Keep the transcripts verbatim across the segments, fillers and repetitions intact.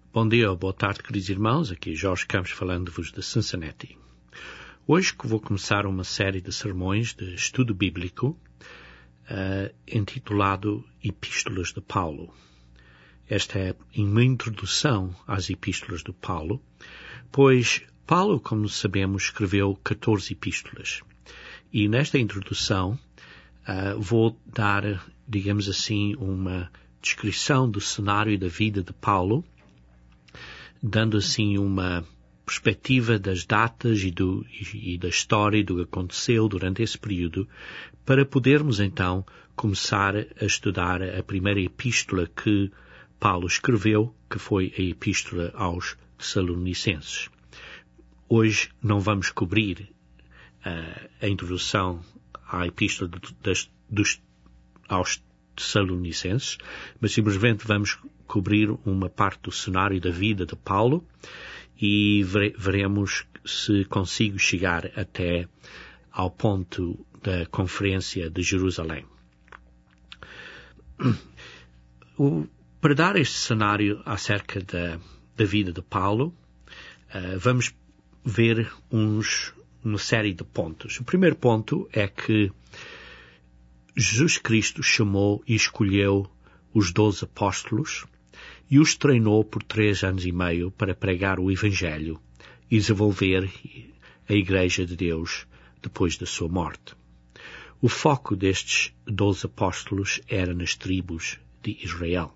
Bom dia ou boa tarde, queridos irmãos. Aqui Jorge Campos falando-vos de Cincinnati. Hoje que vou começar uma série de sermões de estudo bíblico uh, intitulado Epístolas de Paulo. Esta é uma introdução às Epístolas de Paulo, pois Paulo, como sabemos, escreveu catorze epístolas. E nesta introdução uh, vou dar, digamos assim, uma descrição do cenário da vida de Paulo, dando assim uma perspectiva das datas e, do, e, e da história do que aconteceu durante esse período, para podermos então começar a estudar a primeira epístola que Paulo escreveu, que foi a epístola aos Tessalonicenses. Hoje não vamos cobrir uh, a introdução à epístola de, das, dos, aos Tessalonicenses, mas simplesmente vamos cobrir uma parte do cenário da vida de Paulo e vere, veremos se consigo chegar até ao ponto da Conferência de Jerusalém. O, para dar este cenário acerca da, da vida de Paulo, uh, vamos ver uns, uma série de pontos. O primeiro ponto é que Jesus Cristo chamou e escolheu os doze apóstolos e os treinou por três anos e meio para pregar o Evangelho e desenvolver a Igreja de Deus depois da sua morte. O foco destes doze apóstolos era nas tribos de Israel.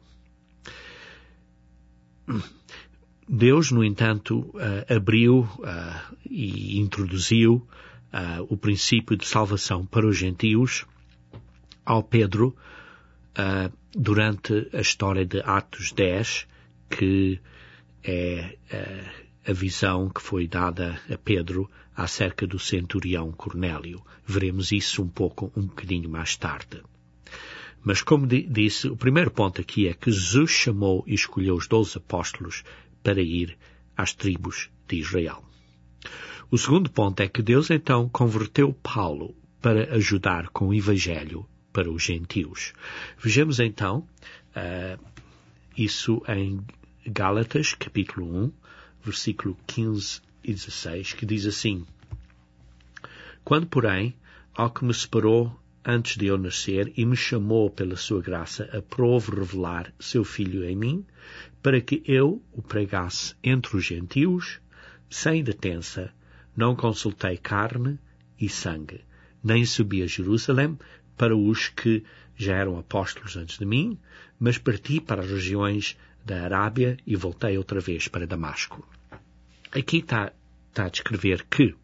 Deus, no entanto, uh, abriu uh, e introduziu uh, o princípio de salvação para os gentios ao Pedro uh, durante a história de Atos dez, que é uh, a visão que foi dada a Pedro acerca do centurião Cornélio. Veremos isso um pouco, um bocadinho mais tarde. Mas, como disse, o primeiro ponto aqui é que Jesus chamou e escolheu os doze apóstolos para ir às tribos de Israel. O segundo ponto é que Deus então converteu Paulo para ajudar com o Evangelho para os gentios. Vejamos então uh, isso em Gálatas, capítulo um, versículo quinze e dezesseis, que diz assim: Quando, porém, ao que me separou antes de eu nascer e me chamou pela sua graça, aprove revelar seu Filho em mim, para que eu o pregasse entre os gentios, sem detença, não consultei carne e sangue, nem subi a Jerusalém para os que já eram apóstolos antes de mim, mas parti para as regiões da Arábia e voltei outra vez para Damasco. Aqui está, está a descrever que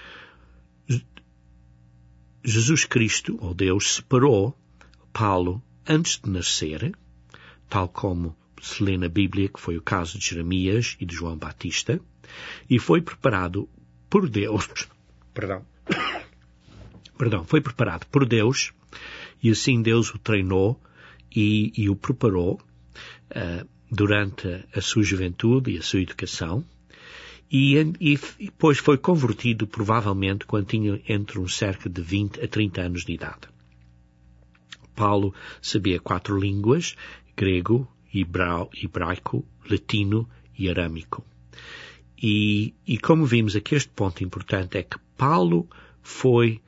Jesus Cristo, ou Deus, separou Paulo antes de nascer, tal como se lê na Bíblia, que foi o caso de Jeremias e de João Batista, e foi preparado por Deus, perdão, perdão, foi preparado por Deus, e assim Deus o treinou e, e o preparou uh, durante a sua juventude e a sua educação, e, e, e depois foi convertido provavelmente quando tinha entre um cerca de vinte a trinta anos de idade. Paulo sabia quatro línguas: grego, hebrau, hebraico, latino e arâmico. E, e como vimos aqui, este ponto importante é que Paulo foi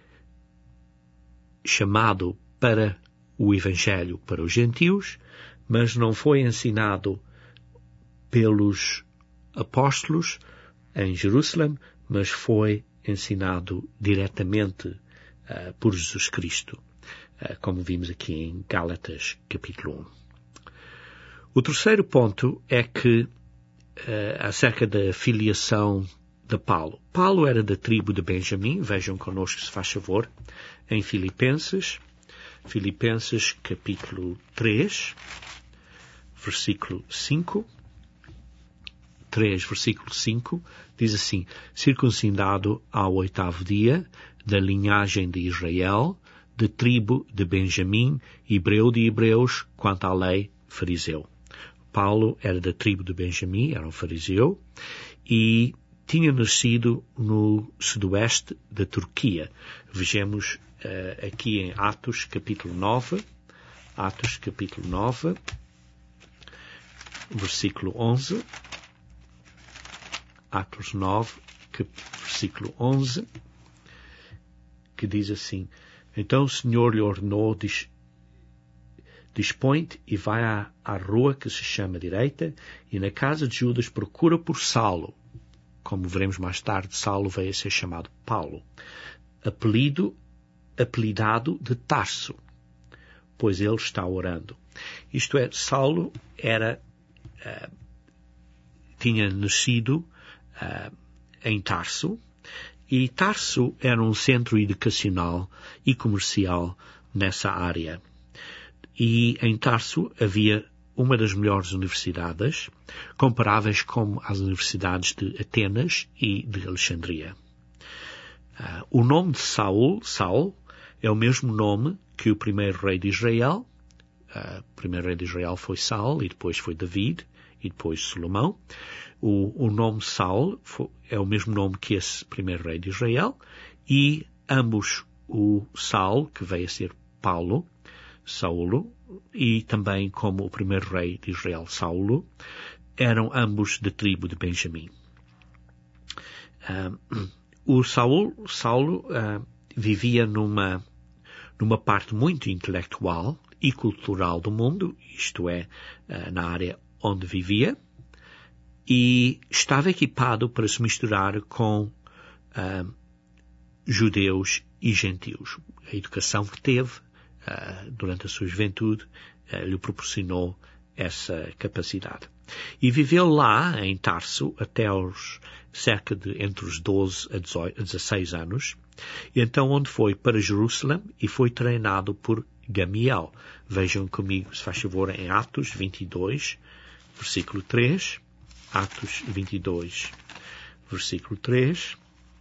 chamado para o Evangelho para os gentios, mas não foi ensinado pelos apóstolos em Jerusalém, mas foi ensinado diretamente uh, por Jesus Cristo, uh, como vimos aqui em Gálatas, capítulo um. O terceiro ponto é que, uh, acerca da filiação de Paulo. Paulo era da tribo de Benjamim, vejam connosco, se faz favor, em Filipenses, Filipenses capítulo três, versículo cinco, três, versículo cinco, diz assim: circuncidado ao oitavo dia, da linhagem de Israel, de tribo de Benjamim, hebreu de hebreus, quanto à lei, fariseu. Paulo era da tribo de Benjamim, era um fariseu, e tinha nascido no sudoeste da Turquia. Vejamos uh, aqui em Atos, capítulo nove, Atos, capítulo nove, versículo onze, Atos nove, que, versículo onze, que diz assim: então o Senhor lhe ordenou, diz, dispõe-te e vai à, à rua que se chama direita, e na casa de Judas procura por Saulo. Como veremos mais tarde, Saulo veio a ser chamado Paulo, apelido, apelidado de Tarso, pois ele está orando. Isto é, Saulo era, uh, tinha nascido uh, em Tarso, e Tarso era um centro educacional e comercial nessa área. E em Tarso havia uma das melhores universidades, comparáveis com as universidades de Atenas e de Alexandria. Uh, o nome de Saul, Saul, é o mesmo nome que o primeiro rei de Israel. Uh, o primeiro rei de Israel foi Saul, e depois foi David, e depois Salomão. O, o nome Saul foi, é o mesmo nome que esse primeiro rei de Israel, e ambos, o Saul, que veio a ser Paulo, Saulo, e também como o primeiro rei de Israel, Saulo, eram ambos da tribo de Benjamim. Uh, o Saul, Saulo uh, vivia numa, numa parte muito intelectual e cultural do mundo, isto é, uh, na área onde vivia, e estava equipado para se misturar com uh, judeus e gentios. A educação que teve uh, durante a sua juventude uh, lhe proporcionou essa capacidade. E viveu lá, em Tarso, até aos cerca de entre os doze a dezesseis anos, e então onde foi para Jerusalém e foi treinado por Gamiel. Vejam comigo, se faz favor, em Atos vinte e dois, versículo três. Atos vinte e dois, versículo três,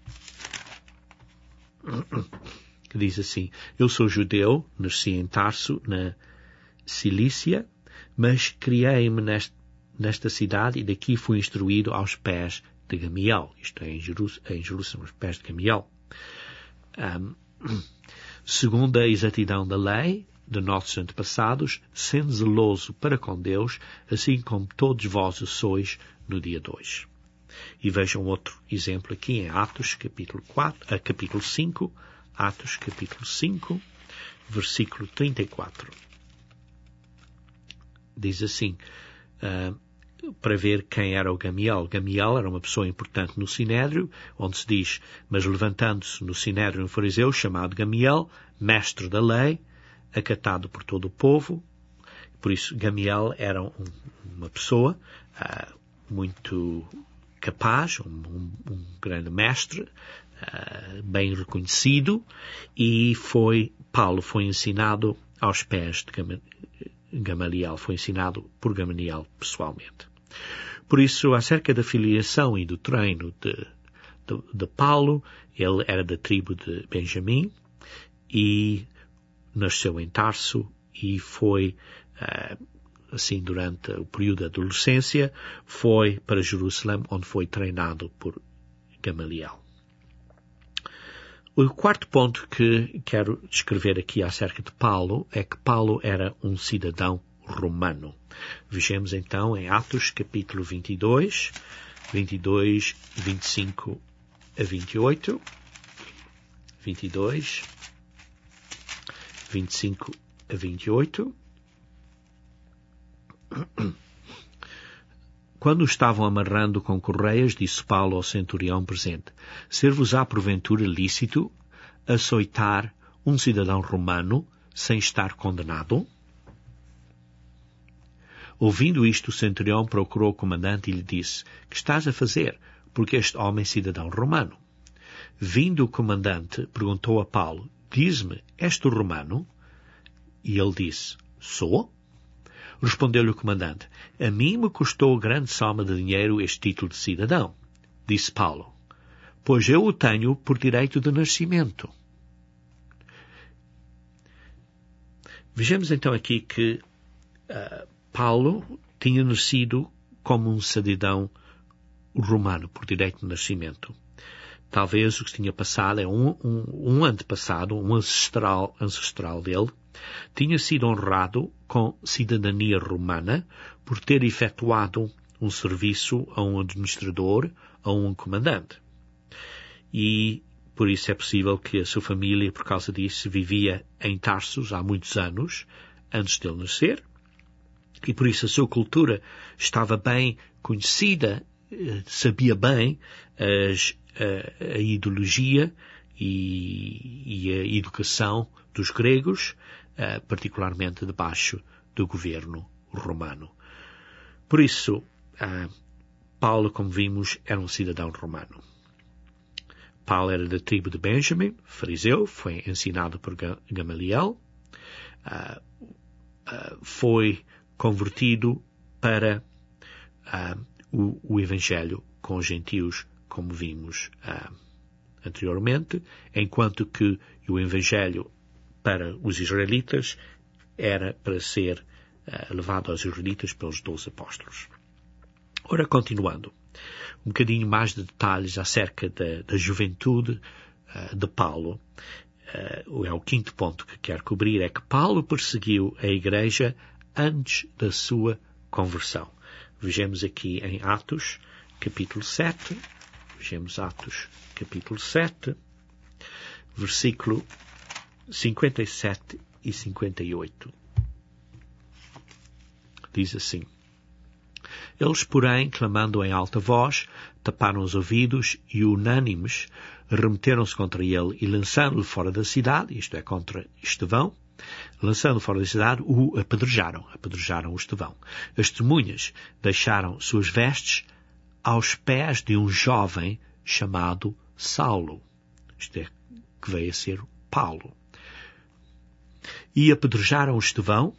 que diz assim: eu sou judeu, nasci em Tarso, na Cilícia, mas criei-me nesta, nesta cidade e daqui fui instruído aos pés de Gamiel. Isto é, em, Jerus, em Jerusalém, aos pés de Gamiel. Um, segundo a exatidão da lei de nossos antepassados, sendo zeloso para com Deus, assim como todos vós o sois no dia dois. E vejam outro exemplo aqui em Atos capítulo quatro, a capítulo cinco, Atos capítulo cinco, versículo trinta e quatro. Diz assim, uh, para ver quem era o Gamiel. Gamiel era uma pessoa importante no Sinédrio, onde se diz: mas levantando-se no Sinédrio um fariseu chamado Gamiel, mestre da lei, acatado por todo o povo. Por isso, Gamiel era um, uma pessoa uh, muito capaz, um, um, um grande mestre, uh, bem reconhecido, e foi, Paulo foi ensinado aos pés de Gamaliel, foi ensinado por Gamaliel pessoalmente. Por isso, acerca da filiação e do treino de, de, de Paulo, ele era da tribo de Benjamim, e nasceu em Tarso, e foi, uh, assim, durante o período da adolescência, foi para Jerusalém, onde foi treinado por Gamaliel. O quarto ponto que quero descrever aqui acerca de Paulo é que Paulo era um cidadão romano. Vejamos então em Atos capítulo vinte e dois, vinte e dois, vinte e cinco a vinte e oito, vinte e dois, vinte e cinco a vinte e oito. Quando estavam amarrando com correias, disse Paulo ao centurião presente: ser-vos-á porventura lícito açoitar um cidadão romano sem estar condenado? Ouvindo isto, o centurião procurou o comandante e lhe disse: que estás a fazer? Porque este homem é cidadão romano. Vindo o comandante, perguntou a Paulo: diz-me, és tu romano? E ele disse: sou. Respondeu-lhe o comandante: a mim me custou grande soma de dinheiro este título de cidadão. Disse Paulo: pois eu o tenho por direito de nascimento. Vejamos então aqui que uh, Paulo tinha nascido como um cidadão romano por direito de nascimento. Talvez o que tinha passado é um, um, um antepassado, um ancestral, ancestral dele, tinha sido honrado com cidadania romana por ter efetuado um serviço a um administrador, a um comandante. E por isso é possível que a sua família, por causa disso, vivia em Tarsus há muitos anos, antes de ele nascer, e por isso a sua cultura estava bem conhecida, sabia bem as, a, a ideologia e, e a educação dos gregos, particularmente debaixo do governo romano. Por isso, Paulo, como vimos, era um cidadão romano. Paulo era da tribo de Benjamim, fariseu, foi ensinado por Gamaliel, foi convertido para uh, o, o Evangelho com os gentios, como vimos uh, anteriormente, enquanto que o Evangelho para os israelitas era para ser uh, levado aos israelitas pelos doze apóstolos. Ora, continuando, um bocadinho mais de detalhes acerca da, da juventude uh, de Paulo. Uh, é o quinto ponto que quero cobrir, é que Paulo perseguiu a igreja antes da sua conversão. Vejamos aqui em Atos, capítulo sete, vejamos Atos, capítulo sete, versículo cinquenta e sete e cinquenta e oito. Diz assim: Eles, porém, clamando em alta voz, taparam os ouvidos e, unânimes, remeteram-se contra ele e, lançando-o fora da cidade, isto é, contra Estevão, lançando fora da cidade, o apedrejaram, apedrejaram o Estevão. As testemunhas deixaram suas vestes aos pés de um jovem chamado Saulo, isto é, que veio a ser Paulo. E apedrejaram o Estevão.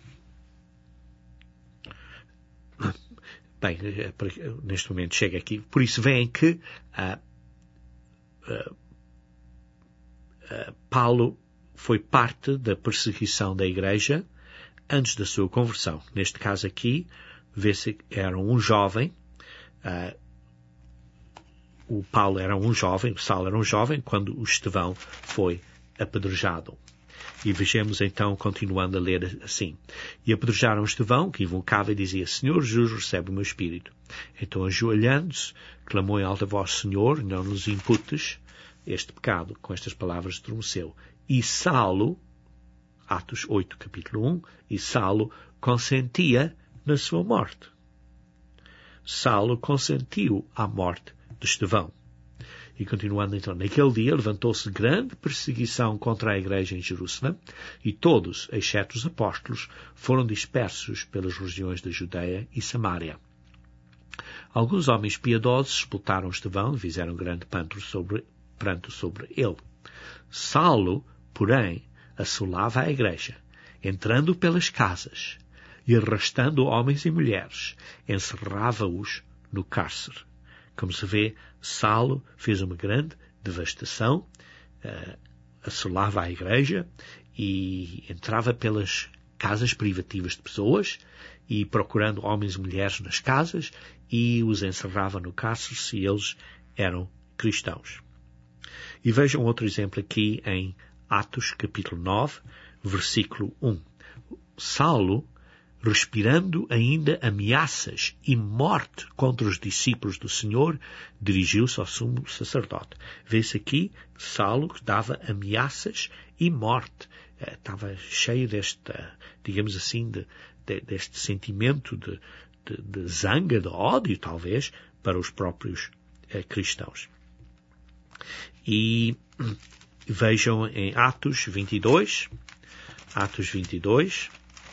Bem, neste momento chega aqui. Por isso vem que uh, uh, uh, Paulo foi parte da perseguição da igreja antes da sua conversão. Neste caso aqui, vê-se que era um jovem, uh, o Paulo era um jovem, o Saulo era um jovem, quando o Estevão foi apedrejado. E vejamos então, continuando a ler assim. E apedrejaram Estevão, que invocava e dizia: Senhor Jesus, recebe o meu espírito. Então, ajoelhando-se, clamou em alta voz: Senhor, não nos imputes este pecado. Com estas palavras estremeceu. E Saulo, Atos oito, capítulo um, e Saulo consentia na sua morte. Saulo consentiu à morte de Estevão. E continuando então, naquele dia levantou-se grande perseguição contra a igreja em Jerusalém, e todos, exceto os apóstolos, foram dispersos pelas regiões da Judeia e Samária. Alguns homens piedosos expultaram Estevão e fizeram grande pranto sobre, pranto sobre ele. Saulo, porém, assolava a igreja, entrando pelas casas e arrastando homens e mulheres, encerrava-os no cárcere. Como se vê, Saulo fez uma grande devastação, uh, assolava a igreja e entrava pelas casas privativas de pessoas e procurando homens e mulheres nas casas e os encerrava no cárcere se eles eram cristãos. E vejam outro exemplo aqui em Atos capítulo nove, versículo um. Saulo, respirando ainda ameaças e morte contra os discípulos do Senhor, dirigiu-se ao sumo sacerdote. Vê-se aqui Saulo que dava ameaças e morte. Estava cheio desta, digamos assim, de, de, deste sentimento de, de, de zanga, de ódio, talvez, para os próprios eh, cristãos. E vejam em Atos vinte e dois, Atos vinte e dois,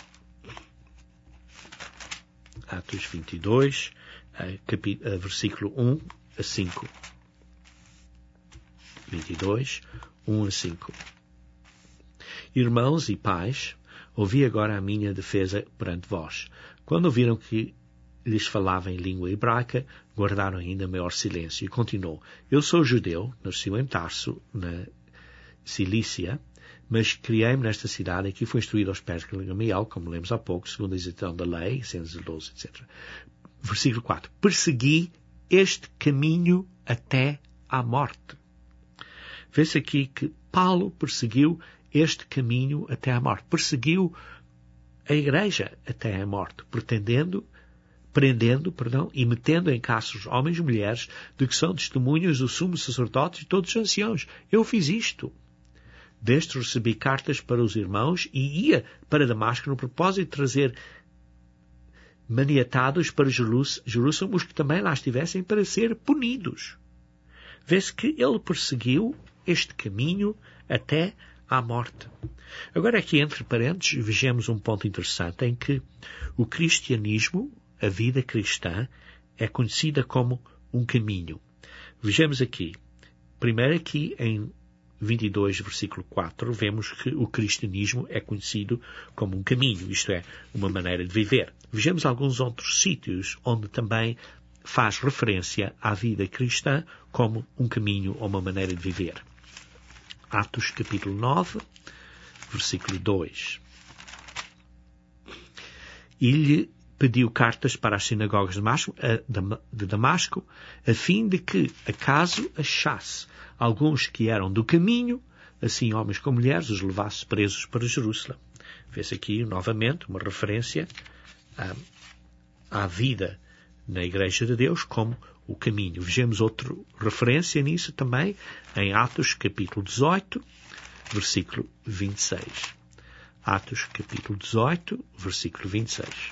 Atos vinte e dois, capítulo, versículo um a cinco. vinte e dois, um a cinco. Irmãos e pais, ouvi agora a minha defesa perante vós. Quando ouviram que lhes falava em língua hebraica, guardaram ainda maior silêncio. E continuou: Eu sou judeu, nasci em Tarso, na Cilícia, mas criei-me nesta cidade e aqui fui instruído aos pés de Gamaliel, como lemos há pouco, segundo a execução da lei, cento e doze, etcétera. Versículo quatro. Persegui este caminho até à morte. Vê-se aqui que Paulo perseguiu este caminho até à morte. Perseguiu a igreja até à morte, pretendendo prendendo, perdão, e metendo em cárceres homens e mulheres de que são testemunhas do sumo sacerdote e todos os anciãos. Eu fiz isto. Destes recebi cartas para os irmãos e ia para Damasco no propósito de trazer maniatados para Jerusalém os que também lá estivessem para ser punidos. Vê-se que ele perseguiu este caminho até à morte. Agora aqui entre parênteses vejamos um ponto interessante em que o cristianismo, a vida cristã, é conhecida como um caminho. Vejamos aqui. Primeiro aqui em vinte e dois, versículo quatro, vemos que o cristianismo é conhecido como um caminho, isto é, uma maneira de viver. Vejamos alguns outros sítios onde também faz referência à vida cristã como um caminho ou uma maneira de viver. Atos capítulo nove, versículo dois. E lhe pediu cartas para as sinagogas de Damasco, a fim de que, acaso achasse alguns que eram do caminho, assim homens como mulheres, os levasse presos para Jerusalém. Vê-se aqui novamente uma referência à, à vida na Igreja de Deus como o caminho. Vejamos outra referência nisso também em Atos capítulo dezoito, versículo vinte e seis. Atos capítulo dezoito, versículo vinte e seis.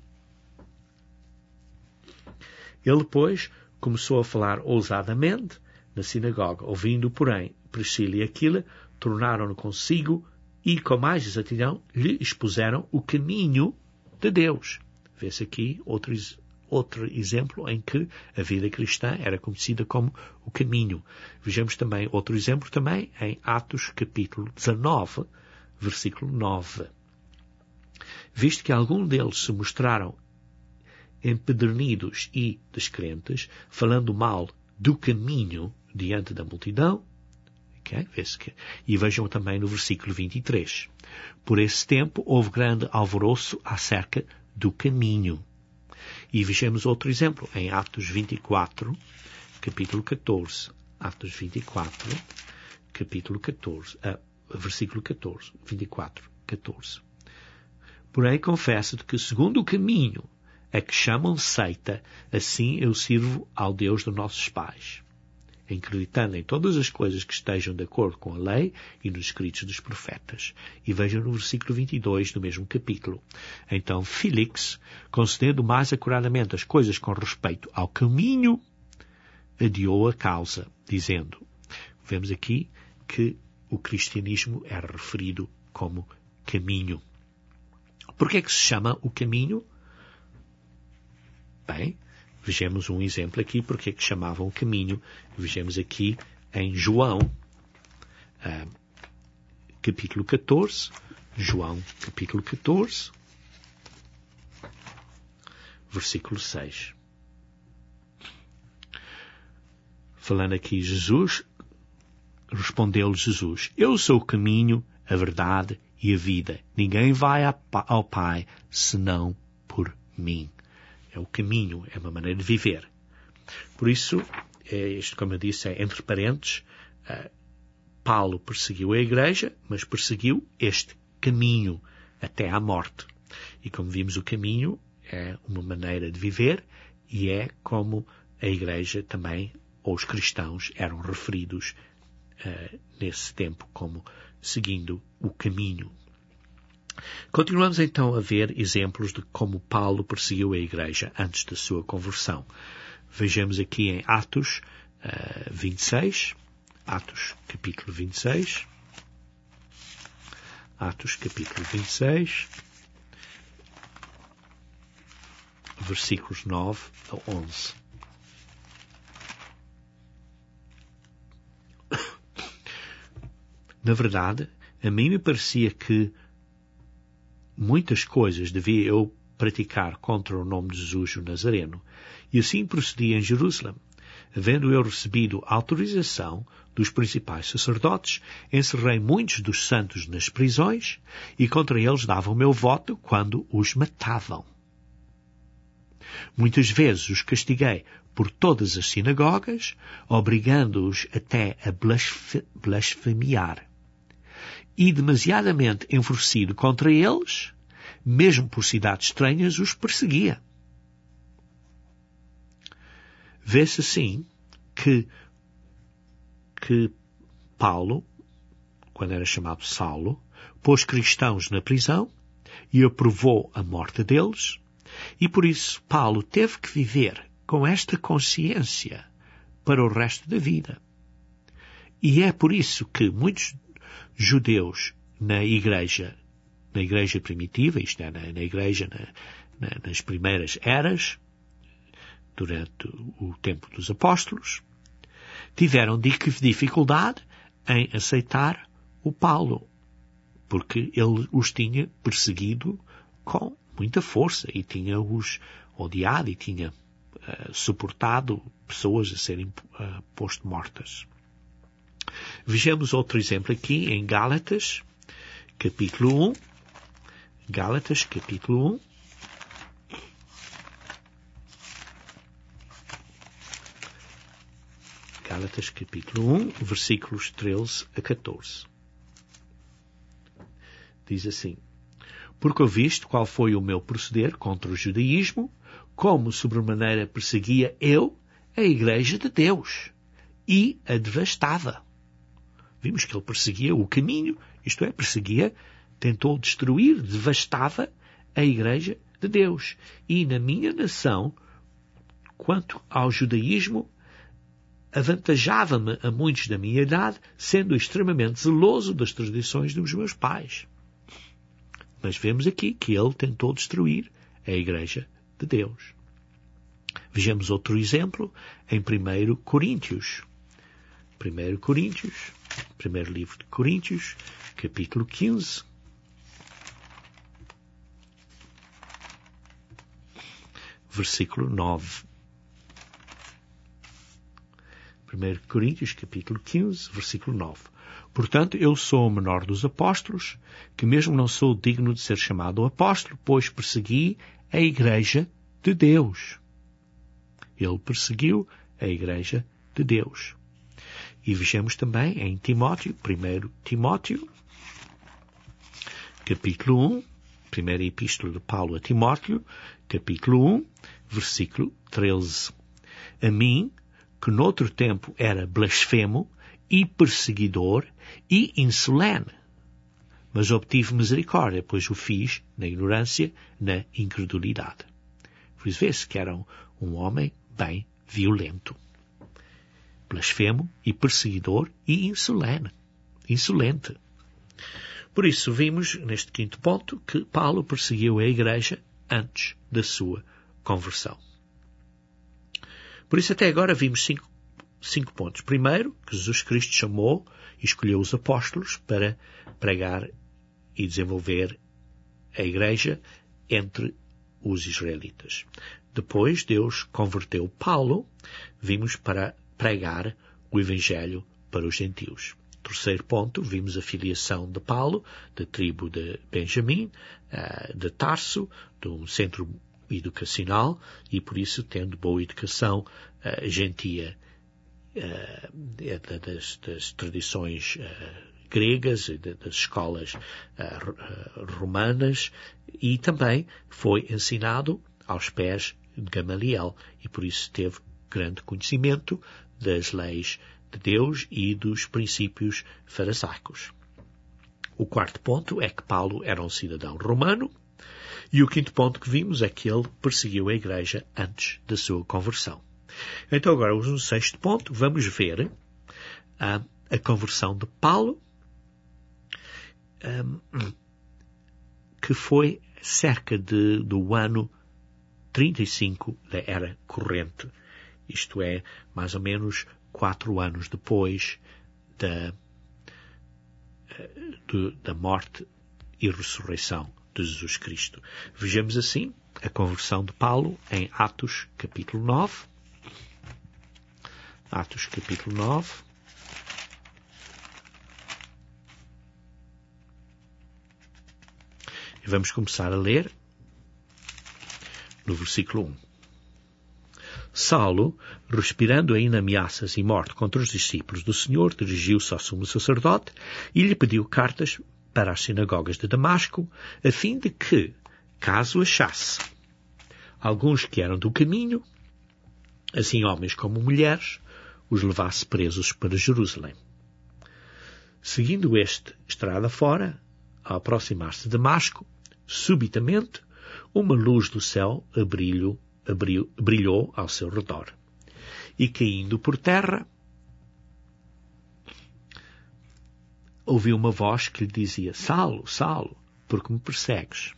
Ele, pois, começou a falar ousadamente na sinagoga. Ouvindo, porém, Priscila e Aquila, tornaram-no consigo e, com mais exatidão, lhe expuseram o caminho de Deus. Vê-se aqui outro, outro exemplo em que a vida cristã era conhecida como o caminho. Vejamos também outro exemplo também em Atos capítulo dezanove, versículo nove. Visto que alguns deles se mostraram empedernidos e descrentes, falando mal do caminho diante da multidão, okay? Vê-se que... e vejam também no versículo vinte e três. Por esse tempo houve grande alvoroço acerca do caminho. E vejamos outro exemplo em Atos vinte e quatro, capítulo catorze. Atos vinte e quatro, capítulo catorze, ah, versículo catorze, vinte e quatro, catorze. Porém, confesso-te que segundo o caminho a que chamam seita, assim eu sirvo ao Deus dos nossos pais, acreditando em todas as coisas que estejam de acordo com a lei e nos escritos dos profetas. E vejam no versículo vinte e dois do mesmo capítulo. Então Félix, concedendo mais acuradamente as coisas com respeito ao caminho, adiou a causa, dizendo, vemos aqui que o cristianismo era referido como caminho. Por que é que se chama o caminho? Bem, vejamos um exemplo aqui porque é que chamavam o caminho. Vejamos aqui em João, uh, capítulo catorze. João, capítulo catorze, versículo seis. Falando aqui Jesus, respondeu-lhe Jesus, eu sou o caminho, a verdade e a vida. Ninguém vai ao Pai senão por mim. É o caminho, é uma maneira de viver. Por isso, é, isto, como eu disse, é entre parênteses, uh, Paulo perseguiu a igreja, mas perseguiu este caminho até à morte. E como vimos, o caminho é uma maneira de viver e é como a igreja também, ou os cristãos, eram referidos uh, nesse tempo como seguindo o caminho. Continuamos então a ver exemplos de como Paulo perseguiu a igreja antes da sua conversão. Vejamos aqui em Atos uh, vinte e seis, Atos capítulo vinte e seis, Atos capítulo vinte e seis, versículos nove a onze. Na verdade, a mim me parecia que muitas coisas devia eu praticar contra o nome de Jesus o Nazareno, e assim procedi em Jerusalém. Havendo eu recebido autorização dos principais sacerdotes, encerrei muitos dos santos nas prisões, e contra eles dava o meu voto quando os matavam. Muitas vezes os castiguei por todas as sinagogas, obrigando-os até a blasfemiar. E demasiadamente enfurecido contra eles, mesmo por cidades estranhas, os perseguia. Vê-se assim que, que Paulo, quando era chamado Saulo, pôs cristãos na prisão e aprovou a morte deles, e por isso Paulo teve que viver com esta consciência para o resto da vida. E é por isso que muitos judeus na igreja, na igreja primitiva, isto é, na, na igreja na, na, nas primeiras eras, durante o tempo dos apóstolos, tiveram dificuldade em aceitar o Paulo, porque ele os tinha perseguido com muita força e tinha-os odiado e tinha uh, suportado pessoas a serem uh, posto mortas. Vejamos outro exemplo aqui em Gálatas, capítulo um. Gálatas, capítulo um. Gálatas, capítulo um, versículos treze a catorze. Diz assim: Porque ouviste qual foi o meu proceder contra o judaísmo, como sobremaneira perseguia eu a igreja de Deus, e a devastava. Vimos que ele perseguia o caminho, isto é, perseguia, tentou destruir, devastava a igreja de Deus. E na minha nação, quanto ao judaísmo, avantajava-me a muitos da minha idade, sendo extremamente zeloso das tradições dos meus pais. Mas vemos aqui que ele tentou destruir a igreja de Deus. Vejamos outro exemplo em primeiro Coríntios. primeiro Coríntios, primeiro livro de Coríntios, capítulo quinze. Versículo nove. primeiro Coríntios, capítulo quinze, versículo nove. Portanto, eu sou o menor dos apóstolos, que mesmo não sou digno de ser chamado apóstolo, pois persegui a igreja de Deus. Ele perseguiu a igreja de Deus. E vejamos também em Timóteo, primeiro Timóteo, capítulo um, primeira epístola de Paulo a Timóteo, capítulo um, versículo treze. A mim, que noutro tempo era blasfemo e perseguidor e insolene, mas obtive misericórdia, pois o fiz na ignorância, na incredulidade. Por isso vê-se que era um, um homem bem violento. Blasfemo e perseguidor e insolene. Insolente. Por isso vimos, neste quinto ponto, que Paulo perseguiu a igreja antes da sua conversão. Por isso até agora vimos cinco, cinco pontos. Primeiro, que Jesus Cristo chamou e escolheu os apóstolos para pregar e desenvolver a igreja entre os israelitas. Depois, Deus converteu Paulo, vimos, para pregar o Evangelho para os gentios. Terceiro ponto, vimos a filiação de Paulo, da tribo de Benjamim, de Tarso, de um centro educacional, e por isso, tendo boa educação, gentia das, das tradições gregas, das escolas romanas, e também foi ensinado aos pés de Gamaliel, e por isso teve grande conhecimento das leis de Deus e dos princípios farisaicos. O quarto ponto é que Paulo era um cidadão romano, e o quinto ponto que vimos é que ele perseguiu a igreja antes da sua conversão. Então agora, no sexto ponto, vamos ver a, a conversão de Paulo, um, que foi cerca de, do ano trinta e cinco da Era Corrente. Isto é, mais ou menos quatro anos depois da, de, da morte e ressurreição de Jesus Cristo. Vejamos assim a conversão de Paulo em Atos capítulo nove. Atos capítulo nove. E vamos começar a ler no versículo um. Saulo, respirando ainda ameaças e morte contra os discípulos do Senhor, dirigiu-se ao sumo sacerdote e lhe pediu cartas para as sinagogas de Damasco, a fim de que, caso achasse alguns que eram do caminho, assim homens como mulheres, os levasse presos para Jerusalém. Seguindo este estrada fora, ao aproximar-se de Damasco, subitamente, uma luz do céu abriu, abriu, brilhou ao seu redor. E caindo por terra, ouviu uma voz que lhe dizia: Saulo, Saulo, por que me persegues?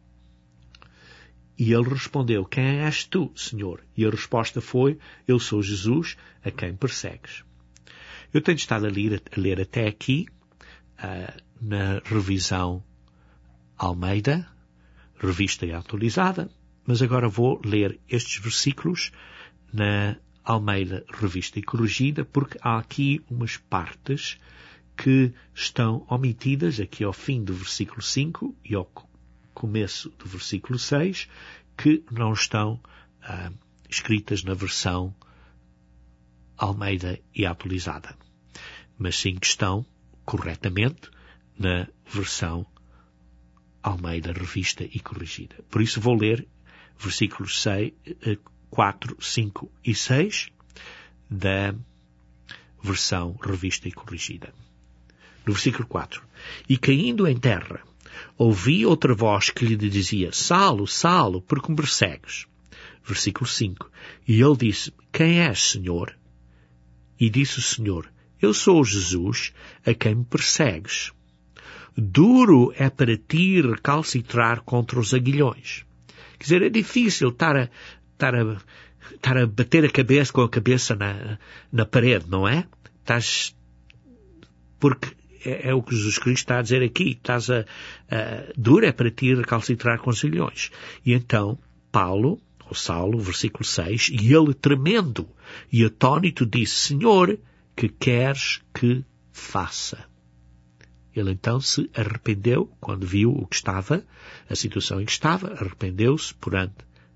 E ele respondeu: Quem és tu, Senhor? E a resposta foi: Eu sou Jesus, a quem persegues. Eu tenho estado a ler, a ler até aqui, uh, na revisão Almeida, revista e atualizada, mas agora vou ler estes versículos na Almeida, revista e corrigida, porque há aqui umas partes que estão omitidas aqui ao fim do versículo cinco e ao começo do versículo seis, que não estão uh, escritas na versão Almeida e atualizada, mas sim que estão corretamente na versão Almeida, revista e corrigida. Por isso vou ler versículos quatro, cinco e seis da versão revista e corrigida. No versículo quatro. E caindo em terra, ouvi outra voz que lhe dizia: Saulo, Saulo, por que me persegues? Versículo cinco. E ele disse: Quem és, Senhor? E disse o Senhor: Eu sou Jesus, a quem me persegues. Duro é para ti recalcitrar contra os aguilhões. Quer dizer, é difícil estar a, estar a, estar a bater a cabeça com a cabeça na, na parede, não é? Estás... Porque é, é o que Jesus Cristo está a dizer aqui. Estás a, a... Duro é para ti recalcitrar com os aguilhões. E então, Paulo, ou Saulo, versículo seis, e ele tremendo e atônito disse: Senhor, que queres que faça? Ele então se arrependeu quando viu o que estava, a situação em que estava, arrependeu-se perante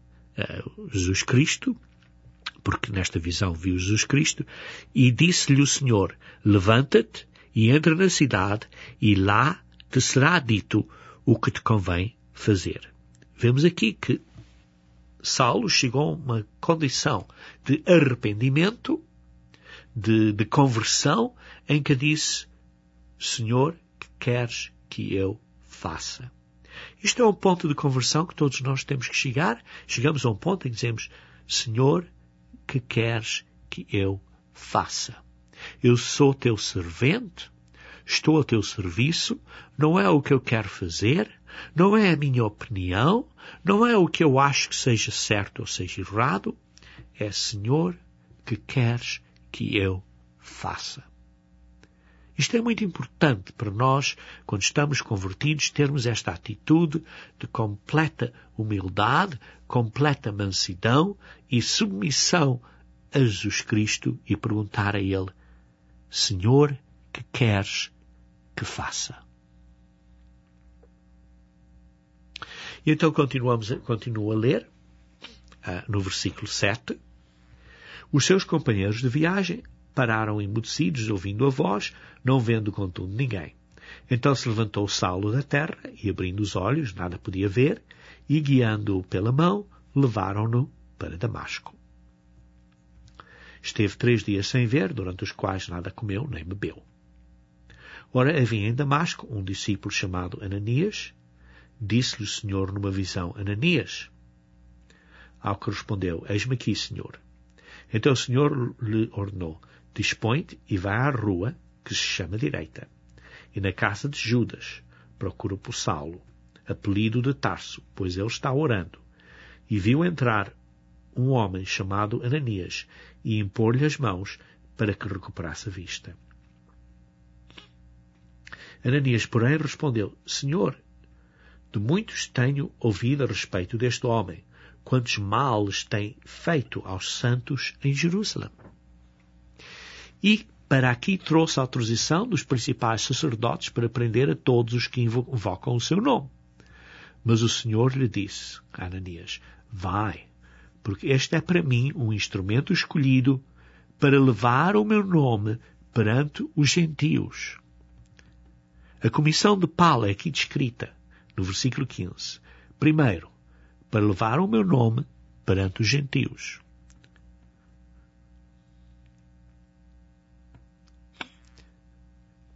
uh, Jesus Cristo, porque nesta visão viu Jesus Cristo, e disse-lhe o Senhor: Levanta-te e entra na cidade, e lá te será dito o que te convém fazer. Vemos aqui que Saulo chegou a uma condição de arrependimento, de, de conversão, em que disse: Senhor, que queres que eu faça? Isto é um ponto de conversão que todos nós temos que chegar. Chegamos a um ponto em que dizemos: Senhor, que queres que eu faça? Eu sou teu servente, estou a teu serviço, não é o que eu quero fazer, não é a minha opinião, não é o que eu acho que seja certo ou seja errado, é, Senhor, que queres que eu faça. Isto é muito importante para nós, quando estamos convertidos, termos esta atitude de completa humildade, completa mansidão e submissão a Jesus Cristo e perguntar a Ele: Senhor, que queres que faça? E então continuamos, continuo a ler, uh, no versículo sete. Os seus companheiros de viagem pararam emudecidos, ouvindo a voz, não vendo contudo ninguém. Então se levantou Saulo da terra, e abrindo os olhos, nada podia ver, e guiando-o pela mão, levaram-no para Damasco. Esteve três dias sem ver, durante os quais nada comeu nem bebeu. Ora, havia em Damasco um discípulo chamado Ananias. Disse-lhe o Senhor numa visão: Ananias. Ao que respondeu: Eis-me aqui, Senhor. Então o Senhor lhe ordenou: Dispõe-te e vai à rua que se chama Direita, e na casa de Judas procura por Saulo, apelido de Tarso, pois ele está orando. E viu entrar um homem chamado Ananias e impor-lhe as mãos para que recuperasse a vista. Ananias, porém, respondeu: Senhor, de muitos tenho ouvido a respeito deste homem, quantos males tem feito aos santos em Jerusalém. E para aqui trouxe a autorização dos principais sacerdotes para prender a todos os que invocam o seu nome. Mas o Senhor lhe disse a Ananias: Vai, porque este é para mim um instrumento escolhido para levar o meu nome perante os gentios. A comissão de Paulo é aqui descrita no versículo quinze. Primeiro, para levar o meu nome perante os gentios.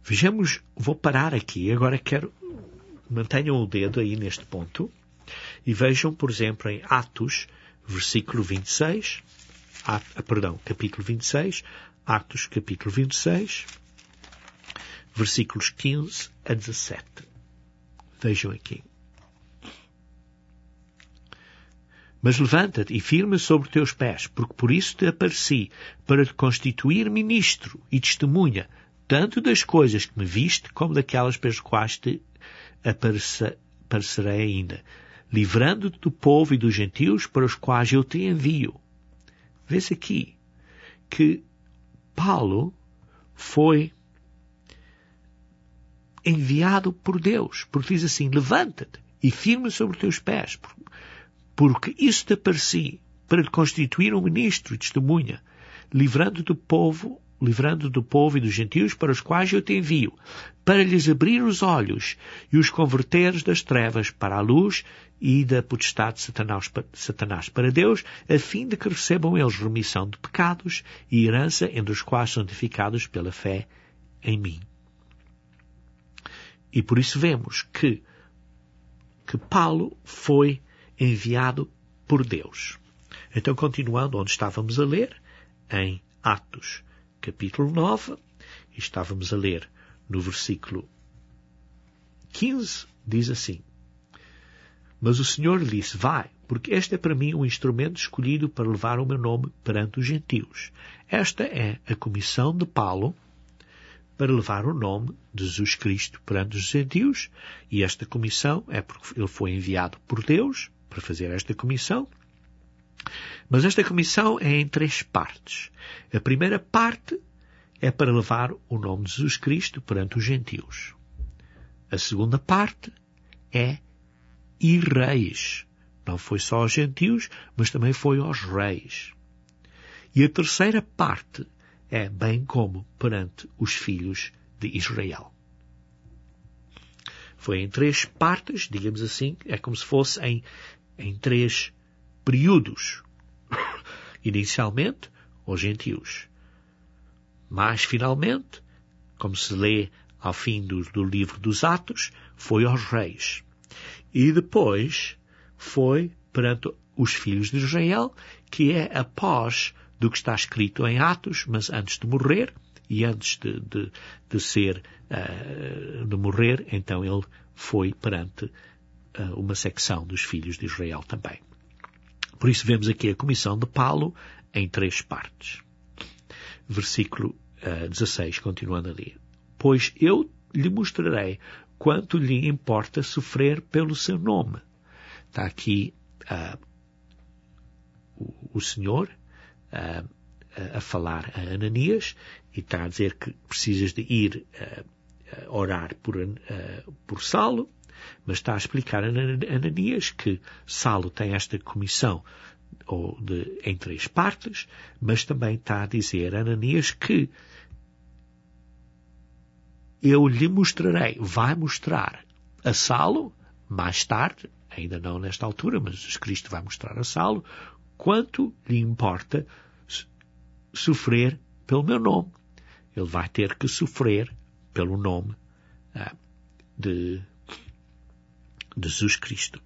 Vejamos, vou parar aqui, agora quero, mantenham o dedo aí neste ponto, e vejam, por exemplo, em Atos, versículo vinte e seis, At, perdão, capítulo vinte e seis, Atos, capítulo vinte e seis, versículos quinze a dezassete. Vejam aqui. Mas levanta-te e firma sobre teus pés, porque por isso te apareci, para te constituir ministro e testemunha, tanto das coisas que me viste, como daquelas pelas quais te aparecerei ainda, livrando-te do povo e dos gentios para os quais eu te envio. Vê-se aqui que Paulo foi enviado por Deus, porque diz assim, levanta-te e firma sobre os teus pés, porque isso te apareci para te constituir um ministro e testemunha, livrando do povo, livrando do povo e dos gentios para os quais eu te envio, para lhes abrir os olhos e os converteres das trevas para a luz e da potestade de Satanás, Satanás para Deus, a fim de que recebam eles remissão de pecados e herança entre os quais são santificados pela fé em mim. E por isso vemos que, que Paulo foi enviado por Deus. Então, continuando onde estávamos a ler, em Atos, capítulo nove, e estávamos a ler no versículo quinze, diz assim, mas o Senhor lhe disse, vai, porque este é para mim um instrumento escolhido para levar o meu nome perante os gentios. Esta é a comissão de Paulo para levar o nome de Jesus Cristo perante os gentios, e esta comissão é porque ele foi enviado por Deus para fazer esta comissão. Mas esta comissão é em três partes. A primeira parte é para levar o nome de Jesus Cristo perante os gentios. A segunda parte é ir reis. Não foi só aos gentios, mas também foi aos reis. E a terceira parte é bem como perante os filhos de Israel. Foi em três partes, digamos assim, é como se fosse em, em três períodos. Inicialmente, aos gentios. Mas, finalmente, como se lê ao fim do, do livro dos Atos, foi aos reis. E depois foi perante os filhos de Israel, que é após do que está escrito em Atos, mas antes de morrer, e antes de, de, de ser, uh, de morrer, então ele foi perante uh, uma secção dos filhos de Israel também. Por isso vemos aqui a comissão de Paulo em três partes. Versículo uh, dezasseis, continuando ali. Pois eu lhe mostrarei quanto lhe importa sofrer pelo seu nome. Está aqui uh, o, o Senhor uh, a falar a Ananias e está a dizer que precisas de ir uh, uh, orar por, uh, por Saulo, mas está a explicar a Ananias que Saulo tem esta comissão ou de, em três partes, mas também está a dizer a Ananias que eu lhe mostrarei, vai mostrar a Saulo, mais tarde, ainda não nesta altura, mas Jesus Cristo vai mostrar a Saulo, quanto lhe importa sofrer pelo meu nome. Ele vai ter que sofrer pelo nome ah, de, de Jesus Cristo.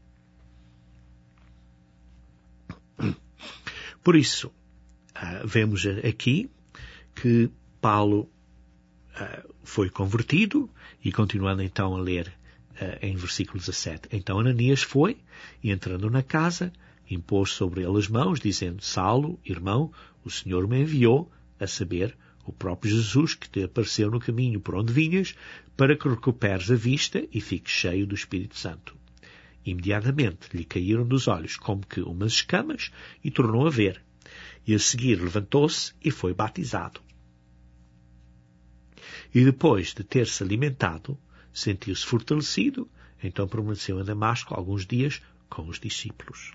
Por isso, ah, vemos aqui que Paulo ah, foi convertido, e continuando então a ler ah, em versículo dezassete. Então Ananias foi, e entrando na casa, impôs sobre ele as mãos, dizendo, Saulo, irmão, o Senhor me enviou, a saber, o próprio Jesus que te apareceu no caminho por onde vinhas, para que recuperes a vista e fiques cheio do Espírito Santo. Imediatamente lhe caíram dos olhos como que umas escamas e tornou a ver. E a seguir levantou-se e foi batizado. E depois de ter-se alimentado, sentiu-se fortalecido, então permaneceu em Damasco alguns dias com os discípulos.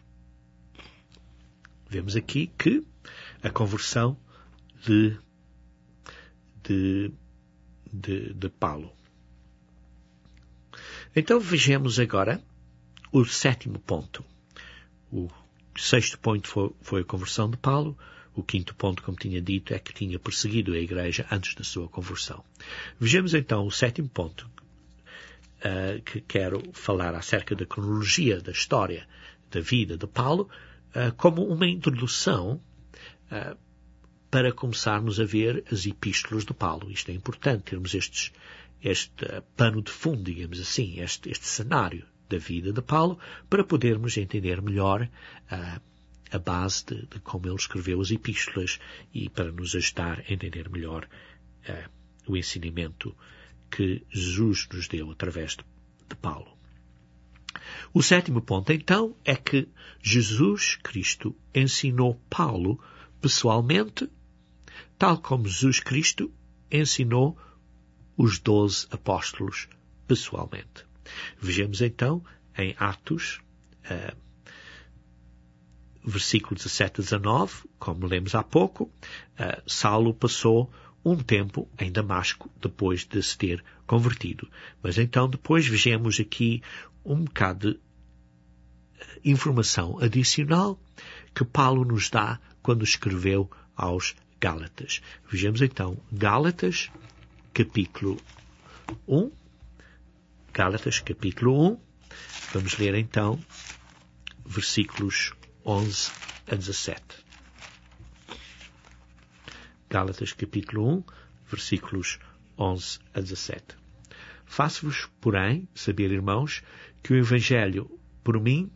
Vemos aqui que a conversão de, de, de, de Paulo. Então vejamos agora o sétimo ponto. O O sexto ponto foi, foi a conversão de Paulo. O quinto ponto, como tinha dito, é que tinha perseguido a igreja antes da sua conversão. Vejamos então o sétimo ponto, uh, que quero falar acerca da cronologia da história da vida de Paulo, uh, como uma introdução uh, para começarmos a ver as epístolas de Paulo. Isto é importante, termos estes, este uh, pano de fundo, digamos assim, este, este cenário da vida de Paulo, para podermos entender melhor uh, a base de, de como ele escreveu as epístolas e para nos ajudar a entender melhor uh, o ensinamento que Jesus nos deu através de, de Paulo. O sétimo ponto, então, é que Jesus Cristo ensinou Paulo pessoalmente, tal como Jesus Cristo ensinou os doze apóstolos pessoalmente. Vejamos então em Atos, uh, versículo dezassete a dezanove, como lemos há pouco, uh, Saulo passou um tempo em Damasco depois de se ter convertido. Mas então depois vejamos aqui um bocado de informação adicional que Paulo nos dá quando escreveu aos Gálatas. Vejamos então Gálatas, capítulo um. Gálatas, capítulo um. Vamos ler então versículos onze a dezassete. Gálatas, capítulo um, versículos onze a dezassete. Faço-vos, porém, saber, irmãos, que o Evangelho, por mim,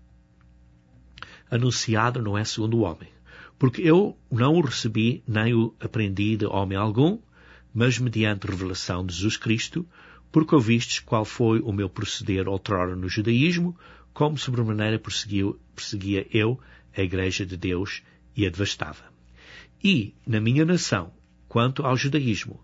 anunciado não é segundo o homem. Porque eu não o recebi, nem o aprendi de homem algum, mas mediante revelação de Jesus Cristo, porque ouvistes qual foi o meu proceder outrora no judaísmo, como sobremaneira perseguia eu a Igreja de Deus e a devastava. E, na minha nação, quanto ao judaísmo,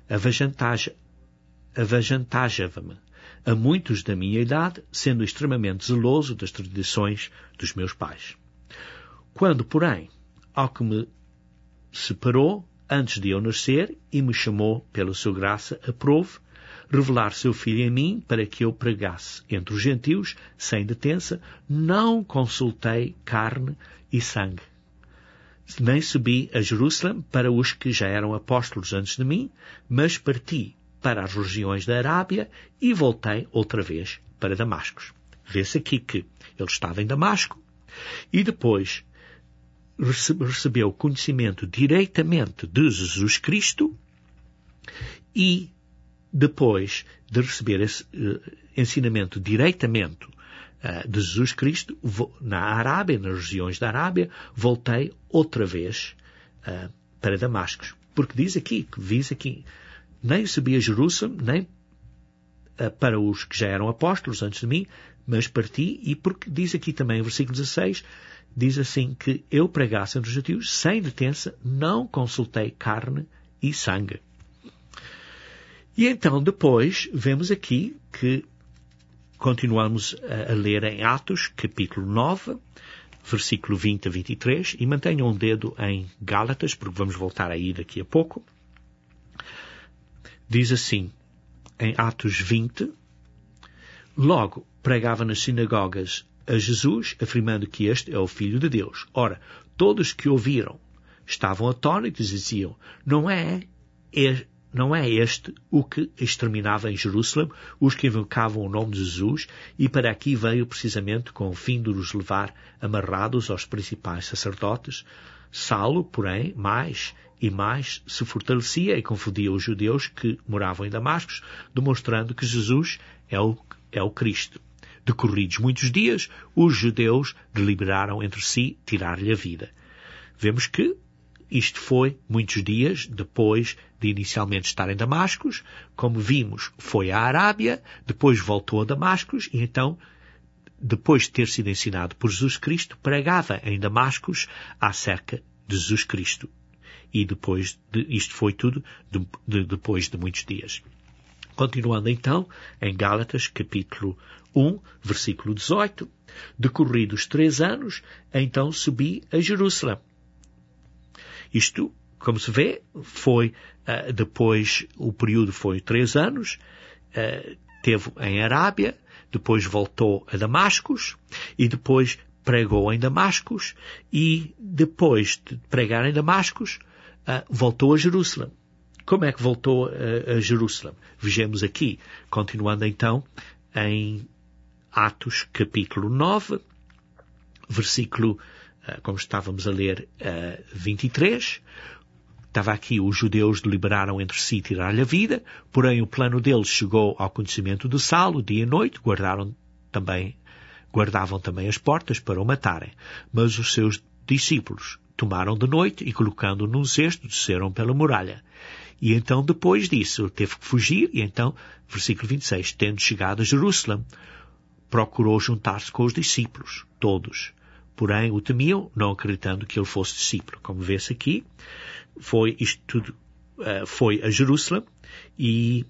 avantajava-me a muitos da minha idade, sendo extremamente zeloso das tradições dos meus pais. Quando, porém, ao que me separou antes de eu nascer e me chamou pela sua graça, aprove revelar seu Filho em mim para que eu pregasse entre os gentios, sem detença, não consultei carne e sangue. Nem subi a Jerusalém para os que já eram apóstolos antes de mim, mas parti para as regiões da Arábia e voltei outra vez para Damasco. Vê-se aqui que ele estava em Damasco e depois recebeu conhecimento diretamente de Jesus Cristo e depois de receber esse uh, ensinamento diretamente uh, de Jesus Cristo, na Arábia, nas regiões da Arábia, voltei outra vez uh, para Damasco. Porque diz aqui, que diz aqui, nem subi a Jerusalém, nem uh, para os que já eram apóstolos antes de mim, mas parti, e porque diz aqui também, no versículo dezasseis, diz assim que eu pregasse entre os gentios, sem detença, não consultei carne e sangue. E então depois vemos aqui que continuamos a, a ler em Atos, capítulo nove, versículo vinte a vinte e três, e mantenham um dedo em Gálatas, porque vamos voltar aí daqui a pouco. Diz assim, em Atos vinte, logo pregava nas sinagogas a Jesus, afirmando que este é o Filho de Deus. Ora, todos que ouviram estavam atónitos e diziam, não é este, Não é este o que exterminava em Jerusalém os que invocavam o nome de Jesus e para aqui veio precisamente com o fim de os levar amarrados aos principais sacerdotes? Saulo, porém, mais e mais se fortalecia e confundia os judeus que moravam em Damasco, demonstrando que Jesus é o, é o Cristo. Decorridos muitos dias, os judeus deliberaram entre si tirar-lhe a vida. Vemos que isto foi muitos dias depois de inicialmente estar em Damasco. Como vimos, foi à Arábia, depois voltou a Damasco e então, depois de ter sido ensinado por Jesus Cristo, pregava em Damasco acerca de Jesus Cristo. E depois, de, isto foi tudo de, de, depois de muitos dias. Continuando então, em Gálatas, capítulo um, versículo dezoito, decorridos três anos, então subi a Jerusalém. Isto, como se vê, foi uh, depois, o período foi três anos, uh, teve em Arábia, depois voltou a Damasco e depois pregou em Damascus e, depois de pregar em Damascus, uh, voltou a Jerusalém. Como é que voltou a, a Jerusalém? Vejamos aqui, continuando então em Atos capítulo nove, versículo, uh, como estávamos a ler, uh, vinte e três. Estava aqui, os judeus deliberaram entre si tirar-lhe a vida, porém o plano deles chegou ao conhecimento de Saulo, dia e noite, guardaram também, guardavam também as portas para o matarem. Mas os seus discípulos tomaram de noite e, colocando-o num cesto, desceram pela muralha. E então, depois disso, teve que fugir, e então, versículo vinte e seis, tendo chegado a Jerusalém, procurou juntar-se com os discípulos, todos. Porém, o temiam, não acreditando que ele fosse discípulo. Como vê-se aqui, foi isto tudo, uh, foi a Jerusalém, e,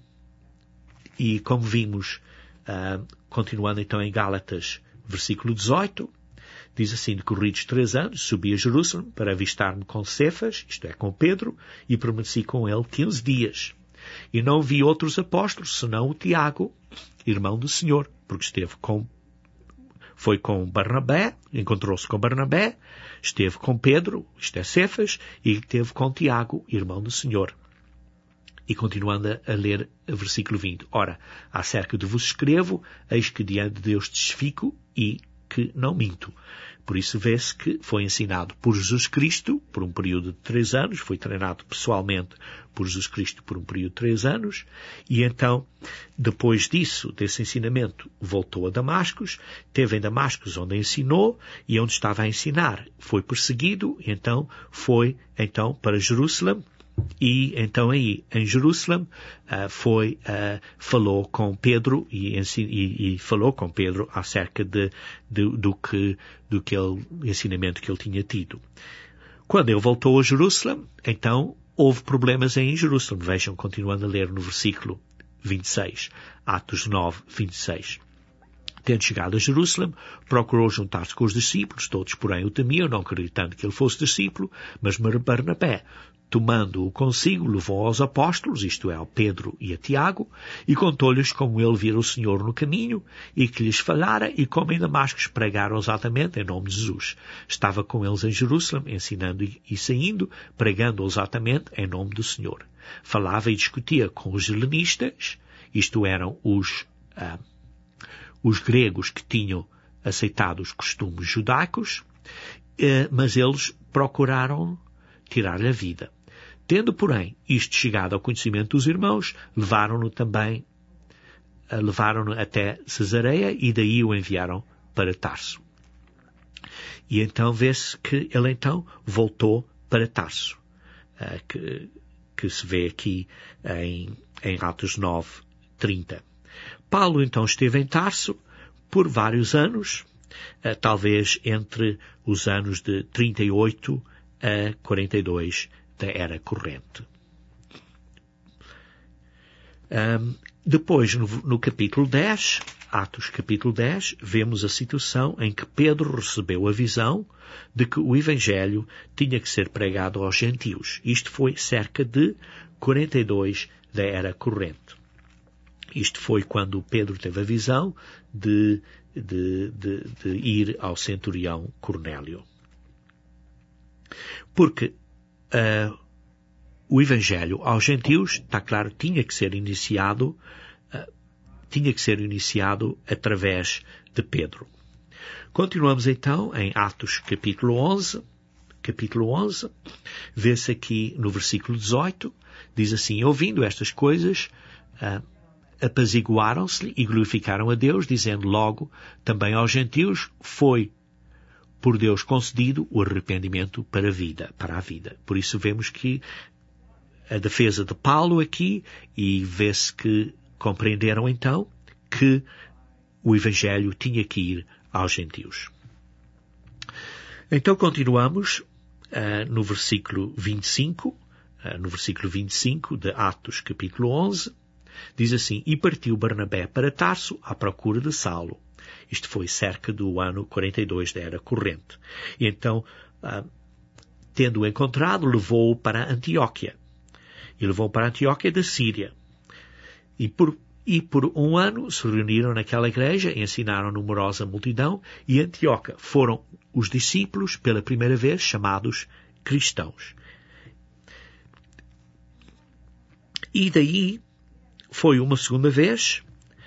e como vimos, uh, continuando então em Gálatas, versículo dezoito, diz assim, decorridos três anos, subi a Jerusalém para avistar-me com Cefas, isto é, com Pedro, e permaneci com ele quinze dias. E não vi outros apóstolos, senão o Tiago, irmão do Senhor, porque esteve com, foi com Barnabé, encontrou-se com Barnabé, esteve com Pedro, isto é, Cefas, e esteve com Tiago, irmão do Senhor. E continuando a ler o versículo vinte. Ora, acerca de vos escrevo, eis que diante de Deus testifico e que não minto. Por isso vê-se que foi ensinado por Jesus Cristo por um período de três anos, foi treinado pessoalmente por Jesus Cristo por um período de três anos, e então, depois disso, desse ensinamento, voltou a Damascus, teve em Damascus onde ensinou, e onde estava a ensinar foi perseguido, e então foi então para Jerusalém. E então aí, em Jerusalém, uh, foi, uh, falou com Pedro e, e, e falou com Pedro acerca de, de, do que, do que ele, ensinamento que ele tinha tido. Quando ele voltou a Jerusalém, então houve problemas em Jerusalém. Vejam, continuando a ler no versículo vinte e seis, Atos nove, vinte e seis. Tendo chegado a Jerusalém, procurou juntar-se com os discípulos, todos porém o temiam, não acreditando que ele fosse discípulo, mas Barnabé, tomando-o consigo, levou aos apóstolos, isto é, ao Pedro e a Tiago, e contou-lhes como ele vira o Senhor no caminho, e que lhes falara, e como em Damasco pregaram exatamente em nome de Jesus. Estava com eles em Jerusalém, ensinando e saindo, pregando exatamente em nome do Senhor. Falava e discutia com os helenistas, isto eram os, ah, os gregos que tinham aceitado os costumes judaicos, eh, mas eles procuraram tirar-lhe a vida. Tendo, porém, isto chegado ao conhecimento dos irmãos, levaram-no também, levaram-no até Cesareia e daí o enviaram para Tarso. E então vê-se que ele então voltou para Tarso, que, que se vê aqui em, em Atos nove, trinta. Paulo então esteve em Tarso por vários anos, talvez entre os anos de trinta e oito a quarenta e dois da era corrente. Um, depois, no, no capítulo dez, Atos capítulo dez, vemos a situação em que Pedro recebeu a visão de que o Evangelho tinha que ser pregado aos gentios. Isto foi cerca de quarenta e dois da era corrente. Isto foi quando Pedro teve a visão de, de, de, de ir ao centurião Cornélio. Porque uh, o Evangelho aos gentios, está claro, tinha que ser iniciado, uh, tinha que ser iniciado através de Pedro. Continuamos então em Atos capítulo onze, capítulo onze, vê-se aqui no versículo dezoito, diz assim, ouvindo estas coisas, uh, apaziguaram-se e glorificaram a Deus, dizendo logo, também aos gentios foi por Deus concedido o arrependimento para a vida, para a vida. Por isso vemos que a defesa de Paulo aqui, e vê-se que compreenderam então que o Evangelho tinha que ir aos gentios. Então continuamos uh, no versículo vinte e cinco, uh, no versículo vinte e cinco de Atos capítulo onze, diz assim, e partiu Barnabé para Tarso à procura de Saulo. Isto foi cerca do ano quarenta e dois da era corrente. E então, ah, tendo-o encontrado, levou-o para Antioquia. E levou-o para Antioquia da Síria. E por, E por um ano se reuniram naquela igreja, ensinaram numerosa multidão, e em Antioquia foram os discípulos, pela primeira vez, chamados cristãos. E daí foi uma segunda vez,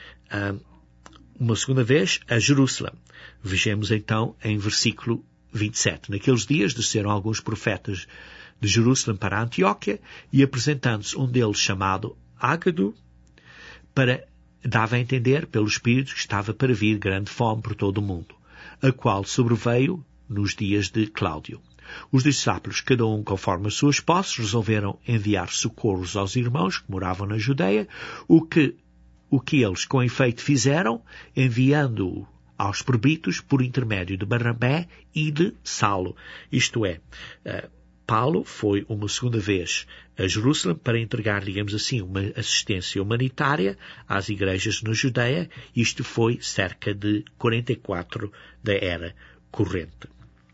uma segunda vez a Jerusalém. Vejamos então em versículo vinte e sete. Naqueles dias desceram alguns profetas de Jerusalém para Antioquia, e apresentando-se um deles chamado Ágado, para, dava a entender pelo Espírito que estava para vir grande fome por todo o mundo, a qual sobreveio nos dias de Cláudio. Os discípulos, cada um conforme as suas posses, resolveram enviar socorros aos irmãos que moravam na Judeia, o que, o que eles com efeito fizeram, enviando-o aos probitos por intermédio de Barnabé e de Saulo. Isto é, Paulo foi uma segunda vez a Jerusalém para entregar, digamos assim, uma assistência humanitária às igrejas na Judeia. Isto foi cerca de quarenta e quatro da era corrente.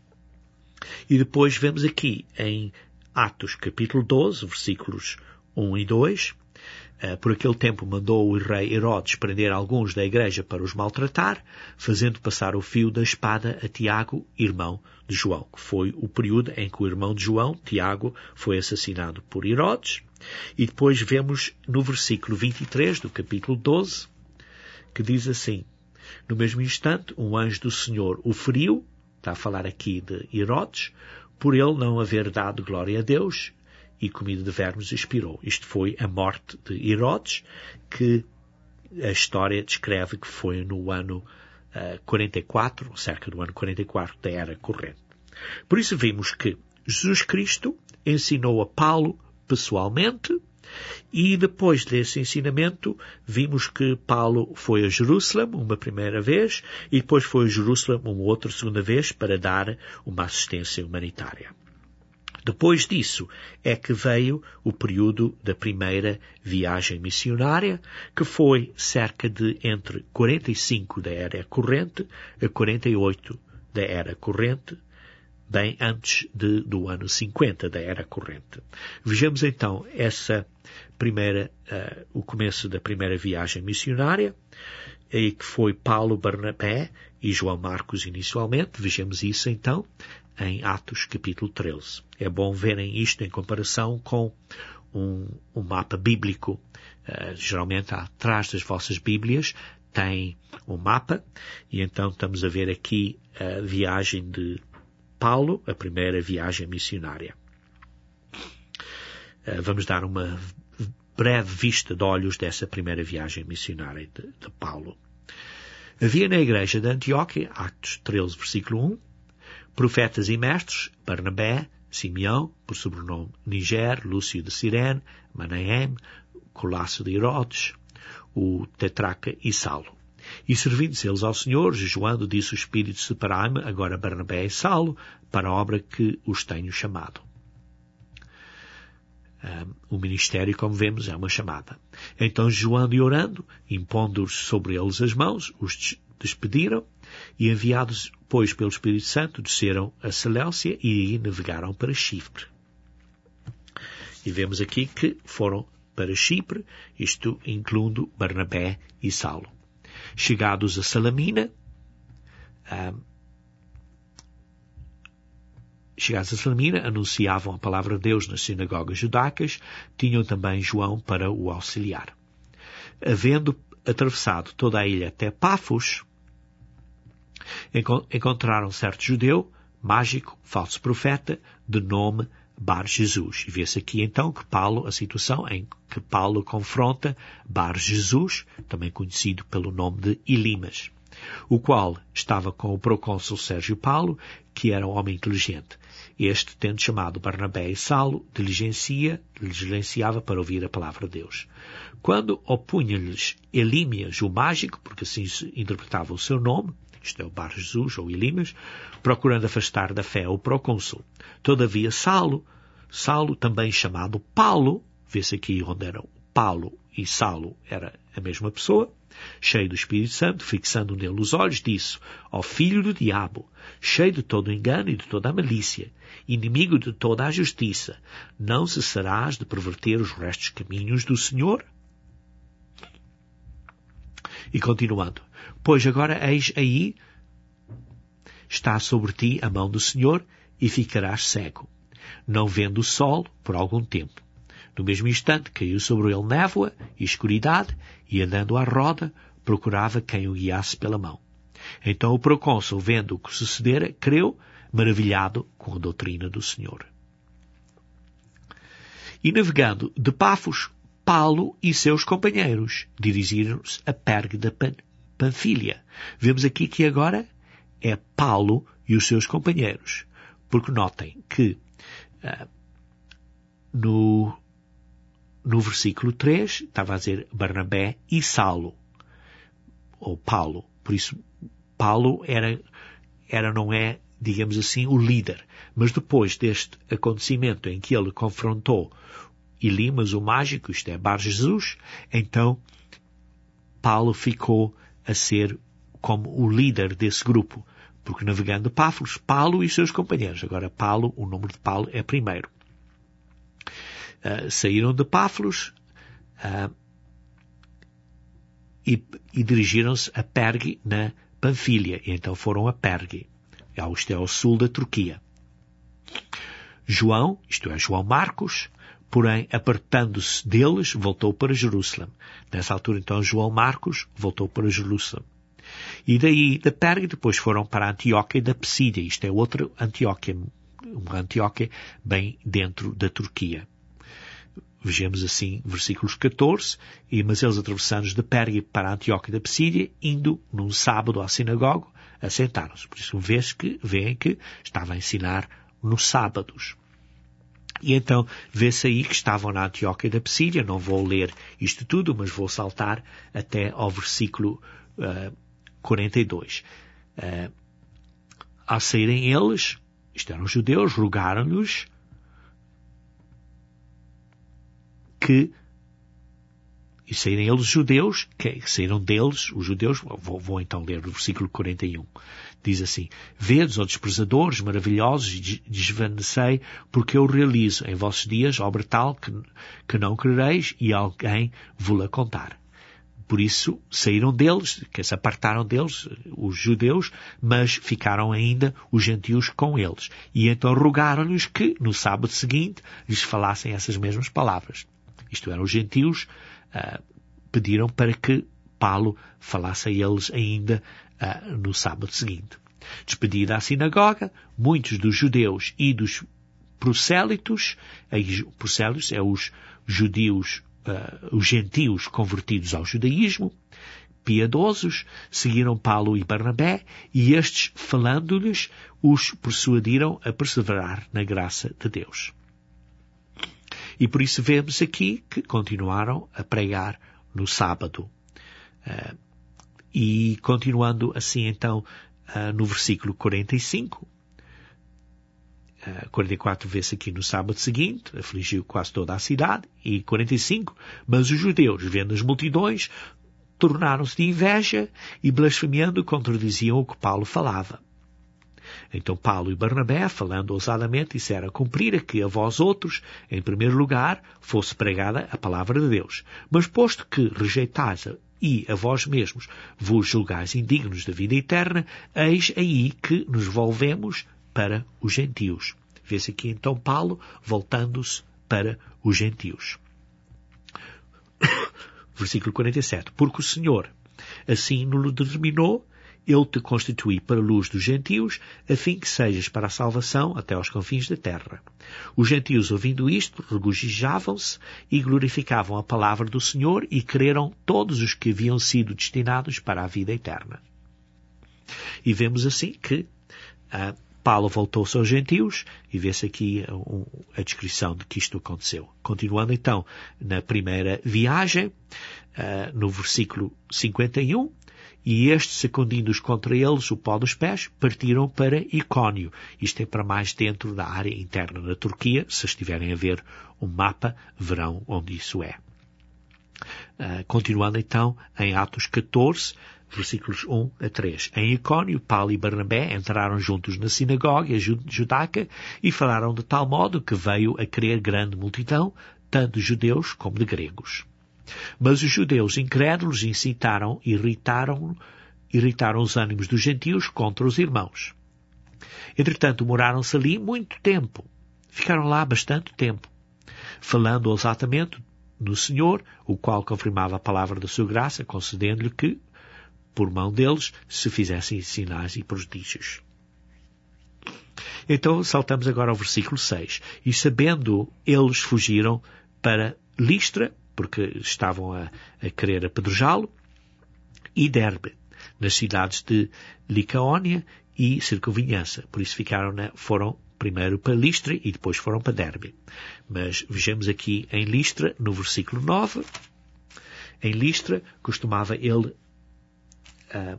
E depois vemos aqui em Atos capítulo doze, versículos um e dois, por aquele tempo mandou o rei Herodes prender alguns da igreja para os maltratar, fazendo passar o fio da espada a Tiago, irmão de João, que foi o período em que o irmão de João, Tiago, foi assassinado por Herodes. E depois vemos no versículo vinte e três do capítulo doze, que diz assim: no mesmo instante, um anjo do Senhor o feriu, está a falar aqui de Herodes, por ele não haver dado glória a Deus, e comida de vermes expirou. Isto foi a morte de Herodes, que a história descreve que foi no ano uh, quarenta e quatro, cerca do ano quarenta e quatro da era corrente. Por isso vimos que Jesus Cristo ensinou a Paulo pessoalmente, e depois desse ensinamento vimos que Paulo foi a Jerusalém uma primeira vez, e depois foi a Jerusalém uma outra segunda vez para dar uma assistência humanitária. Depois disso é que veio o período da primeira viagem missionária, que foi cerca de entre quarenta e cinco da era corrente a quarenta e oito da era corrente, bem antes de, do ano cinquenta da era corrente. Vejamos então essa primeira, uh, o começo da primeira viagem missionária, e que foi Paulo, Barnabé e João Marcos inicialmente. Vejamos isso então em Atos capítulo treze. É bom verem isto em comparação com um, um mapa bíblico. Uh, geralmente atrás das vossas Bíblias tem um mapa, e então estamos a ver aqui a viagem de Paulo, a primeira viagem missionária. Uh, vamos dar uma breve vista de olhos dessa primeira viagem missionária de, de Paulo. Havia na igreja de Antioquia, Atos treze, versículo um, profetas e mestres, Barnabé, Simeão, por sobrenome Niger, Lúcio de Cirene, Manaém, Colasso de Herodes, o tetraca e Saulo. E servindo-se eles ao Senhor, jejuando, disse o Espírito: separai-me agora Barnabé e Saulo para a obra que os tenho chamado. Um, o ministério, como vemos, é uma chamada. Então, jejuando e orando, impondo-os sobre eles as mãos, os despediram, e enviados, pois, pelo Espírito Santo, desceram a Seleucia e navegaram para Chipre. E vemos aqui que foram para Chipre, isto incluindo Barnabé e Saulo. Chegados a Salamina, um, chegados a Salamina, anunciavam a palavra de Deus nas sinagogas judaicas, tinham também João para o auxiliar. Havendo atravessado toda a ilha até Pafos, encontraram certo judeu, mágico, falso profeta, de nome Bar Jesus. E vê-se aqui então que Paulo, a situação em que Paulo confronta Bar Jesus, também conhecido pelo nome de Elimas, o qual estava com o procônsul Sérgio Paulo, que era um homem inteligente. Este, tendo chamado Barnabé e Saulo, diligencia, diligenciava para ouvir a palavra de Deus. Quando opunha-lhes Elímias, o mágico, porque assim se interpretava o seu nome, isto é o Bar Jesus ou Elimas, procurando afastar da fé o procônsul. Todavia Saulo, Saulo também chamado Paulo, vê-se aqui onde eram Paulo e Saulo, era a mesma pessoa, cheio do Espírito Santo, fixando nele os olhos, disse: ó filho do diabo, cheio de todo o engano e de toda a malícia, inimigo de toda a justiça, não cessarás de perverter os restos caminhos do Senhor? E continuando, pois agora eis aí, está sobre ti a mão do Senhor e ficarás cego, não vendo o sol por algum tempo. No mesmo instante caiu sobre ele névoa e escuridade e andando à roda procurava quem o guiasse pela mão. Então o procônsul, vendo o que sucedera, creu, maravilhado com a doutrina do Senhor. E navegando de Pafos, Paulo e seus companheiros dirigiram-se a Pergue da Panfília. Vemos aqui que agora é Paulo e os seus companheiros. Porque notem que uh, no, no versículo três estava a dizer Barnabé e Saulo, ou Paulo. Por isso, Paulo era, era não é, digamos assim, o líder. Mas depois deste acontecimento em que ele confrontou Elimas, o mágico, isto é, Bar Jesus, então Paulo ficou a ser como o líder desse grupo, porque navegando de Pafos, Paulo e seus companheiros. Agora, Paulo, o nome de Paulo é primeiro. Uh, saíram de Pafos uh, e, e dirigiram-se a Pergue na Panfília. E então foram a Pergue. Isto é ao sul da Turquia. João, isto é, João Marcos, porém, apartando-se deles, voltou para Jerusalém. Nessa altura, então, João Marcos voltou para Jerusalém. E daí, da Pergue, depois foram para a Antioquia da Psídia. Isto é outra Antioquia, uma Antioquia bem dentro da Turquia. Vejamos assim, versículos catorze, e, mas eles atravessando de Pergue para a Antioquia da Psídia, indo num sábado à sinagoga, assentaram-se. Por isso, vês que, veem que estava a ensinar nos sábados. E então, vê-se aí que estavam na Antioquia da Psídia. Não vou ler isto tudo, mas vou saltar até ao versículo uh, quarenta e dois. Uh, ao saírem eles, isto eram judeus, rogaram-lhes que, e saírem eles judeus, que saíram deles, os judeus, vou, vou então ler o versículo quarenta e um. Diz assim, vedes, ó desprezadores, maravilhosos, e desvanecei, porque eu realizo em vossos dias obra tal que, que não crereis e alguém vou-la contar. Por isso, saíram deles, que se apartaram deles, os judeus, mas ficaram ainda os gentios com eles. E então rogaram-lhes que, no sábado seguinte, lhes falassem essas mesmas palavras. Isto eram os gentios, uh, pediram para que Paulo falasse a eles ainda uh, no sábado seguinte. Despedida a sinagoga, muitos dos judeus e dos prosélitos, aí, prosélitos é os judeus, uh, os gentios convertidos ao judaísmo, piedosos, seguiram Paulo e Barnabé, e estes, falando-lhes, os persuadiram a perseverar na graça de Deus. E por isso vemos aqui que continuaram a pregar no sábado. Uh, e continuando assim então uh, no versículo quarenta e cinco, uh, quarenta e quatro vê-se aqui no sábado seguinte, afligiu quase toda a cidade, e quarenta e cinco, mas os judeus, vendo as multidões, tornaram-se de inveja e blasfemiando contradiziam o que Paulo falava. Então Paulo e Barnabé, falando ousadamente, disseram a cumprir que a vós outros, em primeiro lugar, fosse pregada a palavra de Deus. Mas posto que rejeitais e a vós mesmos vos julgais indignos da vida eterna, eis aí que nos volvemos para os gentios. Vê-se aqui então Paulo voltando-se para os gentios. Versículo quarenta e sete. Porque o Senhor assim nos determinou, eu te constituí para a luz dos gentios, a fim que sejas para a salvação até aos confins da terra. Os gentios, ouvindo isto, regozijavam-se e glorificavam a palavra do Senhor e creram todos os que haviam sido destinados para a vida eterna. E vemos assim que uh, Paulo voltou-se aos gentios, e vê-se aqui um, a descrição de que isto aconteceu. Continuando então na primeira viagem, uh, no versículo cinquenta e um, e estes, sacudindo-os contra eles o pó dos pés, partiram para Icónio. Isto é para mais dentro da área interna da Turquia. Se estiverem a ver um mapa, verão onde isso é. Uh, continuando então em Atos catorze, versículos um a três. Em Icónio, Paulo e Barnabé entraram juntos na sinagoga judaica e falaram de tal modo que veio a crer grande multidão, tanto de judeus como de gregos. Mas os judeus incrédulos incitaram, irritaram, irritaram os ânimos dos gentios contra os irmãos. Entretanto, moraram-se ali muito tempo. Ficaram lá bastante tempo, falando ousadamente no Senhor, o qual confirmava a palavra da sua graça, concedendo-lhe que, por mão deles, se fizessem sinais e prodígios. Então, saltamos agora ao versículo seis. E sabendo, eles fugiram para Listra, porque estavam a, a querer apedrejá-lo, e Derbe, nas cidades de Licaónia e circunvizinhança. Por isso ficaram na, foram primeiro para Listra e depois foram para Derbe. Mas vejamos aqui em Listra, no versículo nove. Em Listra, costumava ele, uh,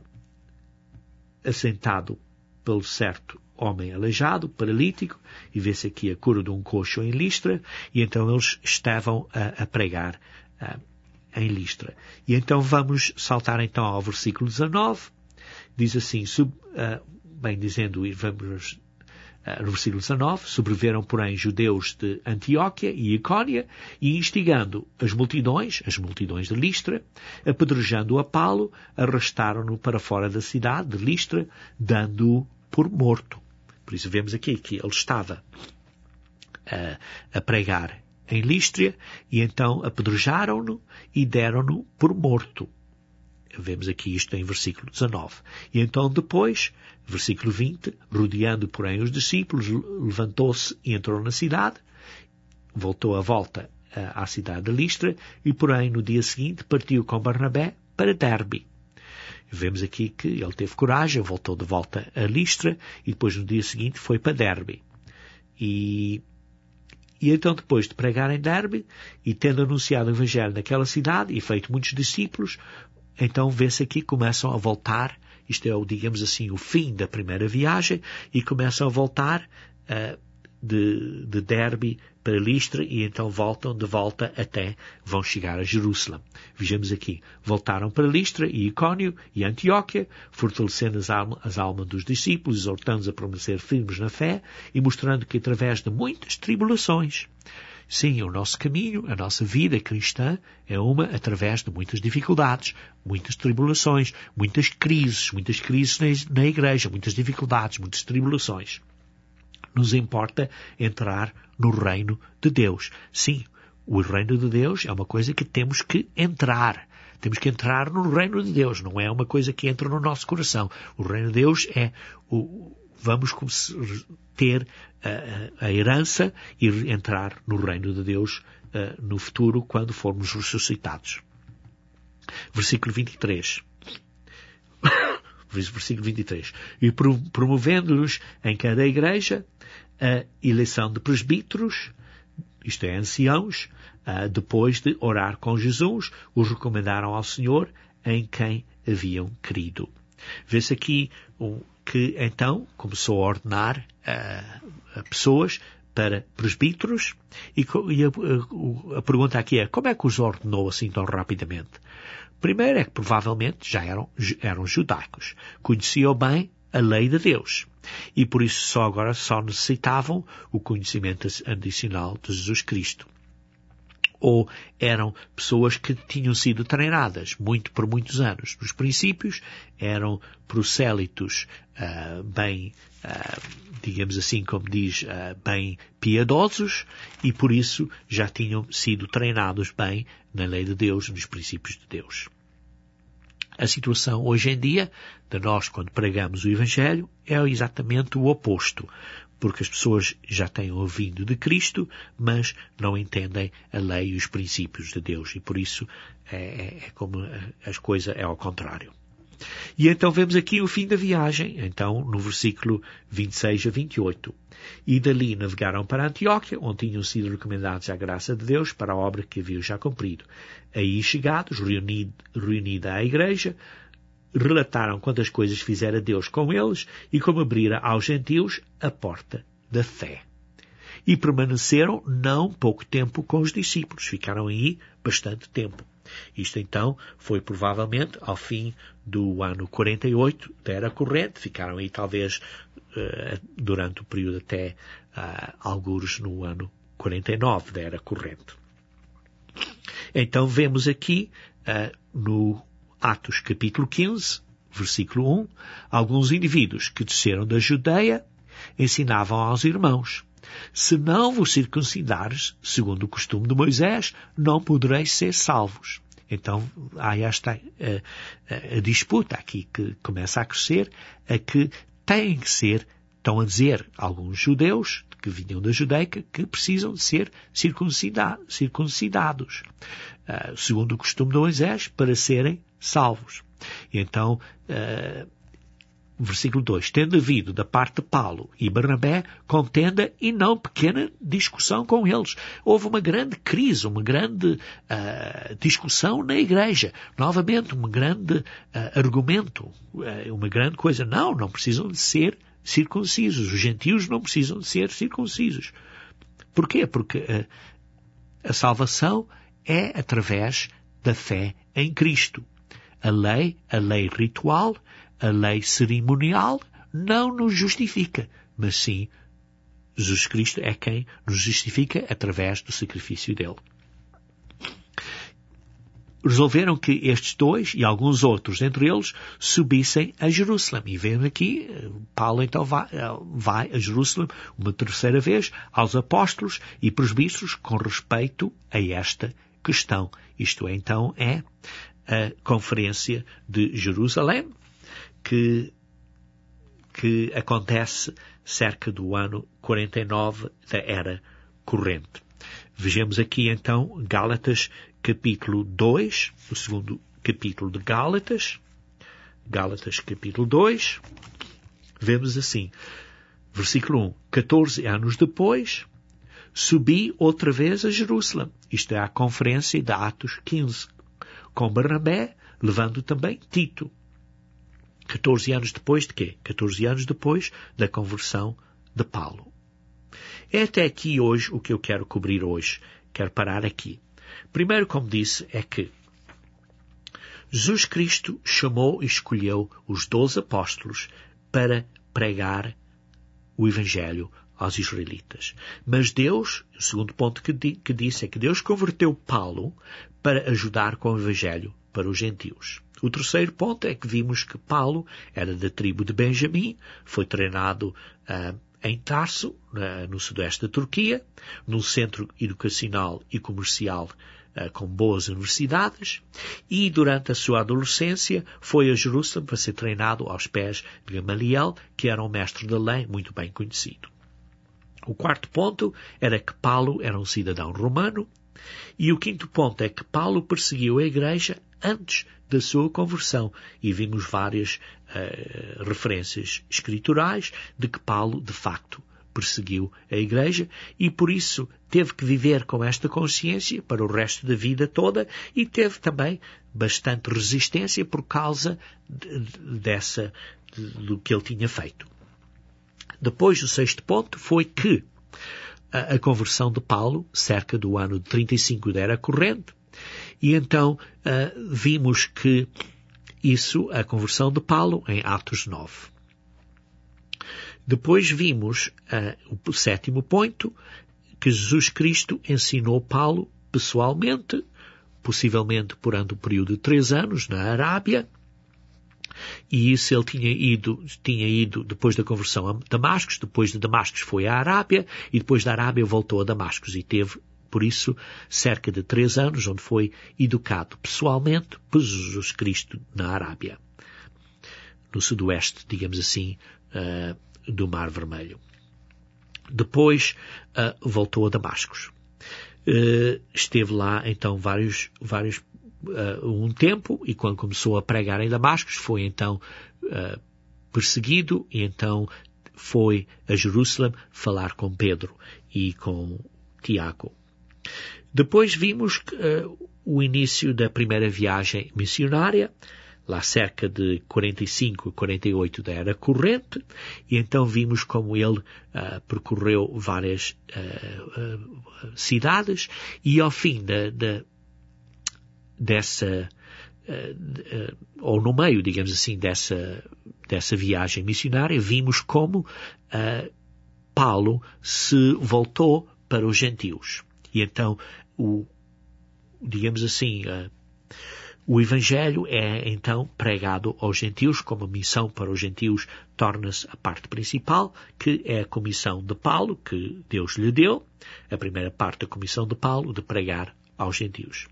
assentado pelo certo homem aleijado, paralítico, e vê-se aqui a cura de um coxo em Listra, e então eles estavam a, a pregar uh, em Listra. E então vamos saltar então ao versículo dezanove. Diz assim, sub, uh, bem dizendo, e vamos uh, no versículo dezanove, sobreviveram, porém, judeus de Antioquia e Icónia, e instigando as multidões, as multidões de Listra, apedrejando-o a Paulo, arrastaram-no para fora da cidade de Listra, dando-o por morto. Por isso vemos aqui que ele estava uh, a pregar em Lístria, e então apedrejaram-no e deram-no por morto. Vemos aqui isto em versículo dezanove. E então depois, versículo vinte, rodeando porém os discípulos, levantou-se e entrou na cidade, voltou a volta uh, à cidade de Listra, e porém no dia seguinte partiu com Barnabé para Derbe. Vemos aqui que ele teve coragem, voltou de volta a Listra, e depois no dia seguinte foi para Derbe. E, e então depois de pregar em Derbe, e tendo anunciado o Evangelho naquela cidade, e feito muitos discípulos, então vê-se aqui começam a voltar, isto é, o, digamos assim, o fim da primeira viagem, e começam a voltar uh, de, de Derbe para Listra, e então voltam de volta até vão chegar a Jerusalém. Vejamos aqui, voltaram para Listra e Icónio e Antioquia, fortalecendo as, alma, as almas dos discípulos, exortando-os a permanecer firmes na fé e mostrando que através de muitas tribulações, sim, o nosso caminho, a nossa vida cristã é uma através de muitas dificuldades, muitas tribulações, muitas crises, muitas crises na, na igreja, muitas dificuldades, muitas tribulações. Nos importa entrar no reino de Deus. Sim, o reino de Deus é uma coisa que temos que entrar. Temos que entrar no reino de Deus. Não é uma coisa que entra no nosso coração. O reino de Deus é o... Vamos ter a, a herança e entrar no reino de Deus uh, no futuro, quando formos ressuscitados. Versículo vinte e três. Versículo vinte e três. E promovendo-nos em cada igreja a eleição de presbíteros, isto é, anciãos, uh, depois de orar com Jesus, os recomendaram ao Senhor em quem haviam crido. Vê-se aqui um, que então começou a ordenar uh, pessoas para presbíteros, e, e a, a, a pergunta aqui é, como é que os ordenou assim tão rapidamente? Primeiro é que provavelmente já eram, eram judaicos, conheciam bem a lei de Deus, e por isso só agora só necessitavam o conhecimento adicional de Jesus Cristo. Ou eram pessoas que tinham sido treinadas muito por muitos anos. Nos princípios eram prosélitos uh, bem, uh, digamos assim, como diz, uh, bem piedosos, e por isso já tinham sido treinados bem na lei de Deus, nos princípios de Deus. A situação hoje em dia, de nós quando pregamos o Evangelho, é exatamente o oposto, porque as pessoas já têm ouvido de Cristo, mas não entendem a lei e os princípios de Deus, e por isso é, é, é como as coisas é ao contrário. E então vemos aqui o fim da viagem, então no versículo vinte e seis a vinte e oito. E dali navegaram para Antioquia, onde tinham sido recomendados à graça de Deus para a obra que haviam já cumprido. Aí chegados, reunido, reunida a igreja, relataram quantas coisas fizera Deus com eles e como abrira aos gentios a porta da fé. E permaneceram não pouco tempo com os discípulos, ficaram aí bastante tempo. Isto então foi provavelmente ao fim do ano quarenta e oito da Era Corrente, ficaram aí talvez uh, durante o período até uh, algures no ano quarenta e nove da Era Corrente. Então vemos aqui, uh, no Atos capítulo quinze, versículo um, alguns indivíduos que desceram da Judeia ensinavam aos irmãos: se não vos circuncidares, segundo o costume de Moisés, não podereis ser salvos. Então há esta a, a, a disputa aqui que começa a crescer, a que têm que ser, estão a dizer alguns judeus que vinham da Judaica, que precisam de ser circuncida, circuncidados, uh, segundo o costume de Moisés, para serem salvos. E então, uh, versículo dois, tendo havido da parte de Paulo e Barnabé contenda e não pequena discussão com eles. Houve uma grande crise, uma grande uh, discussão na igreja. Novamente, um grande uh, argumento, uh, uma grande coisa. Não, não precisam de ser circuncisos. Os gentios não precisam de ser circuncisos. Porquê? Porque uh, a salvação é através da fé em Cristo. A lei, a lei ritual, a lei cerimonial não nos justifica, mas sim Jesus Cristo é quem nos justifica através do sacrifício dele. Resolveram que estes dois e alguns outros entre eles subissem a Jerusalém. E vemos aqui, Paulo então vai, vai a Jerusalém uma terceira vez aos apóstolos e presbíteros com respeito a esta questão. Isto é, então é a Conferência de Jerusalém, que, que acontece cerca do ano quarenta e nove da Era Corrente. Vejamos aqui então Gálatas capítulo dois, o segundo capítulo de Gálatas, Gálatas capítulo dois, vemos assim, versículo um, catorze anos depois, subi outra vez a Jerusalém, isto é a conferência de Atos quinze, com Barnabé, levando também Tito. catorze anos depois de quê? catorze anos depois da conversão de Paulo. É até aqui hoje o que eu quero cobrir hoje. Quero parar aqui. Primeiro, como disse, é que Jesus Cristo chamou e escolheu os doze apóstolos para pregar o Evangelho aos israelitas. Mas Deus, o segundo ponto que, di, que disse, é que Deus converteu Paulo para ajudar com o Evangelho para os gentios. O terceiro ponto é que vimos que Paulo era da tribo de Benjamim, foi treinado uh, em Tarso, uh, no sudoeste da Turquia, num centro educacional e comercial uh, com boas universidades, e durante a sua adolescência foi a Jerusalém para ser treinado aos pés de Gamaliel, que era um mestre da lei muito bem conhecido. O quarto ponto era que Paulo era um cidadão romano, e o quinto ponto é que Paulo perseguiu a igreja antes da sua conversão, e vimos várias uh, referências escriturais de que Paulo, de facto, perseguiu a igreja e, por isso, teve que viver com esta consciência para o resto da vida toda e teve também bastante resistência por causa de, de, dessa, de, do que ele tinha feito. Depois, o sexto ponto foi que a, a conversão de Paulo, cerca do ano de trinta e cinco da Era Corrente, e então uh, vimos que isso, a conversão de Paulo, em Atos nove. Depois vimos uh, o sétimo ponto, que Jesus Cristo ensinou Paulo pessoalmente, possivelmente por um período de três anos, na Arábia, e isso ele tinha ido, tinha ido depois da conversão a Damasco, depois de Damasco foi à Arábia, e depois da Arábia voltou a Damasco, e teve, por isso, cerca de três anos, onde foi educado pessoalmente por Jesus Cristo na Arábia, no sudoeste, digamos assim, uh, do Mar Vermelho. Depois uh, voltou a Damasco. Uh, esteve lá, então, vários, vários, uh, um tempo, e quando começou a pregar em Damasco, foi, então, uh, perseguido, e então foi a Jerusalém falar com Pedro e com Tiago. Depois vimos uh, o início da primeira viagem missionária, lá cerca de quarenta e cinco a quarenta e oito da Era Corrente, e então vimos como ele uh, percorreu várias uh, uh, cidades, e ao fim da, da, dessa, uh, uh, ou no meio, digamos assim, dessa, dessa viagem missionária, vimos como uh, Paulo se voltou para os gentios. E então o, digamos assim, uh, o Evangelho é então pregado aos gentios, como a missão para os gentios torna-se a parte principal, que é a comissão de Paulo, que Deus lhe deu, a primeira parte da comissão de Paulo, de pregar aos gentios.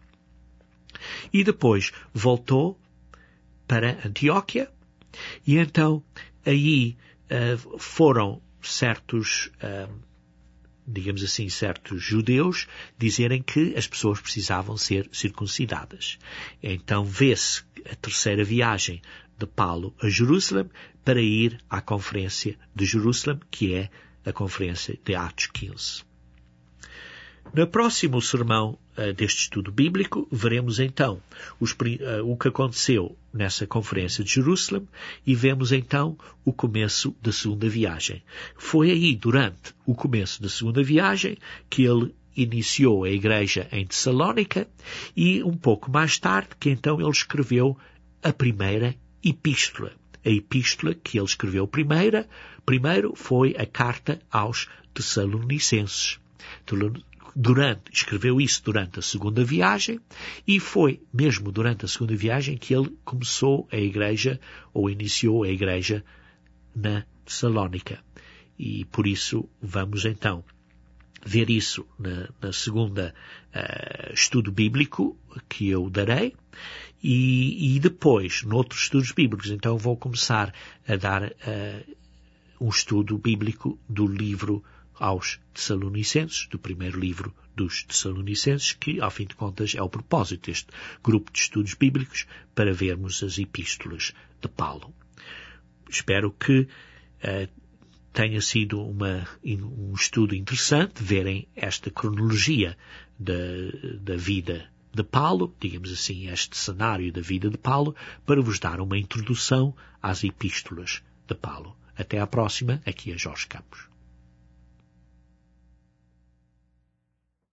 E depois voltou para Antioquia, e então aí uh, foram certos, uh, digamos assim, certos judeus dizerem que as pessoas precisavam ser circuncidadas. Então vê-se a terceira viagem de Paulo a Jerusalém para ir à conferência de Jerusalém, que é a conferência de Atos quinze. No próximo sermão uh, deste estudo bíblico, veremos então os, uh, o que aconteceu nessa conferência de Jerusalém e vemos então o começo da segunda viagem. Foi aí, durante o começo da segunda viagem, que ele iniciou a igreja em Tessalónica e um pouco mais tarde que então ele escreveu a primeira epístola. A epístola que ele escreveu primeira, primeiro foi a carta aos Tessalonicenses. Durante, escreveu isso durante a segunda viagem e foi mesmo durante a segunda viagem que ele começou a igreja ou iniciou a igreja na Tessalónica. E por isso vamos então ver isso na, na segunda uh, estudo bíblico que eu darei e, e depois, noutros estudos bíblicos, então vou começar a dar uh, um estudo bíblico do livro aos Tessalonicenses, do primeiro livro dos Tessalonicenses, que, ao fim de contas, é o propósito deste grupo de estudos bíblicos para vermos as epístolas de Paulo. Espero que uh, tenha sido uma, um estudo interessante, verem esta cronologia da, da vida de Paulo, digamos assim, este cenário da vida de Paulo, para vos dar uma introdução às epístolas de Paulo. Até à próxima, aqui é Jorge Campos.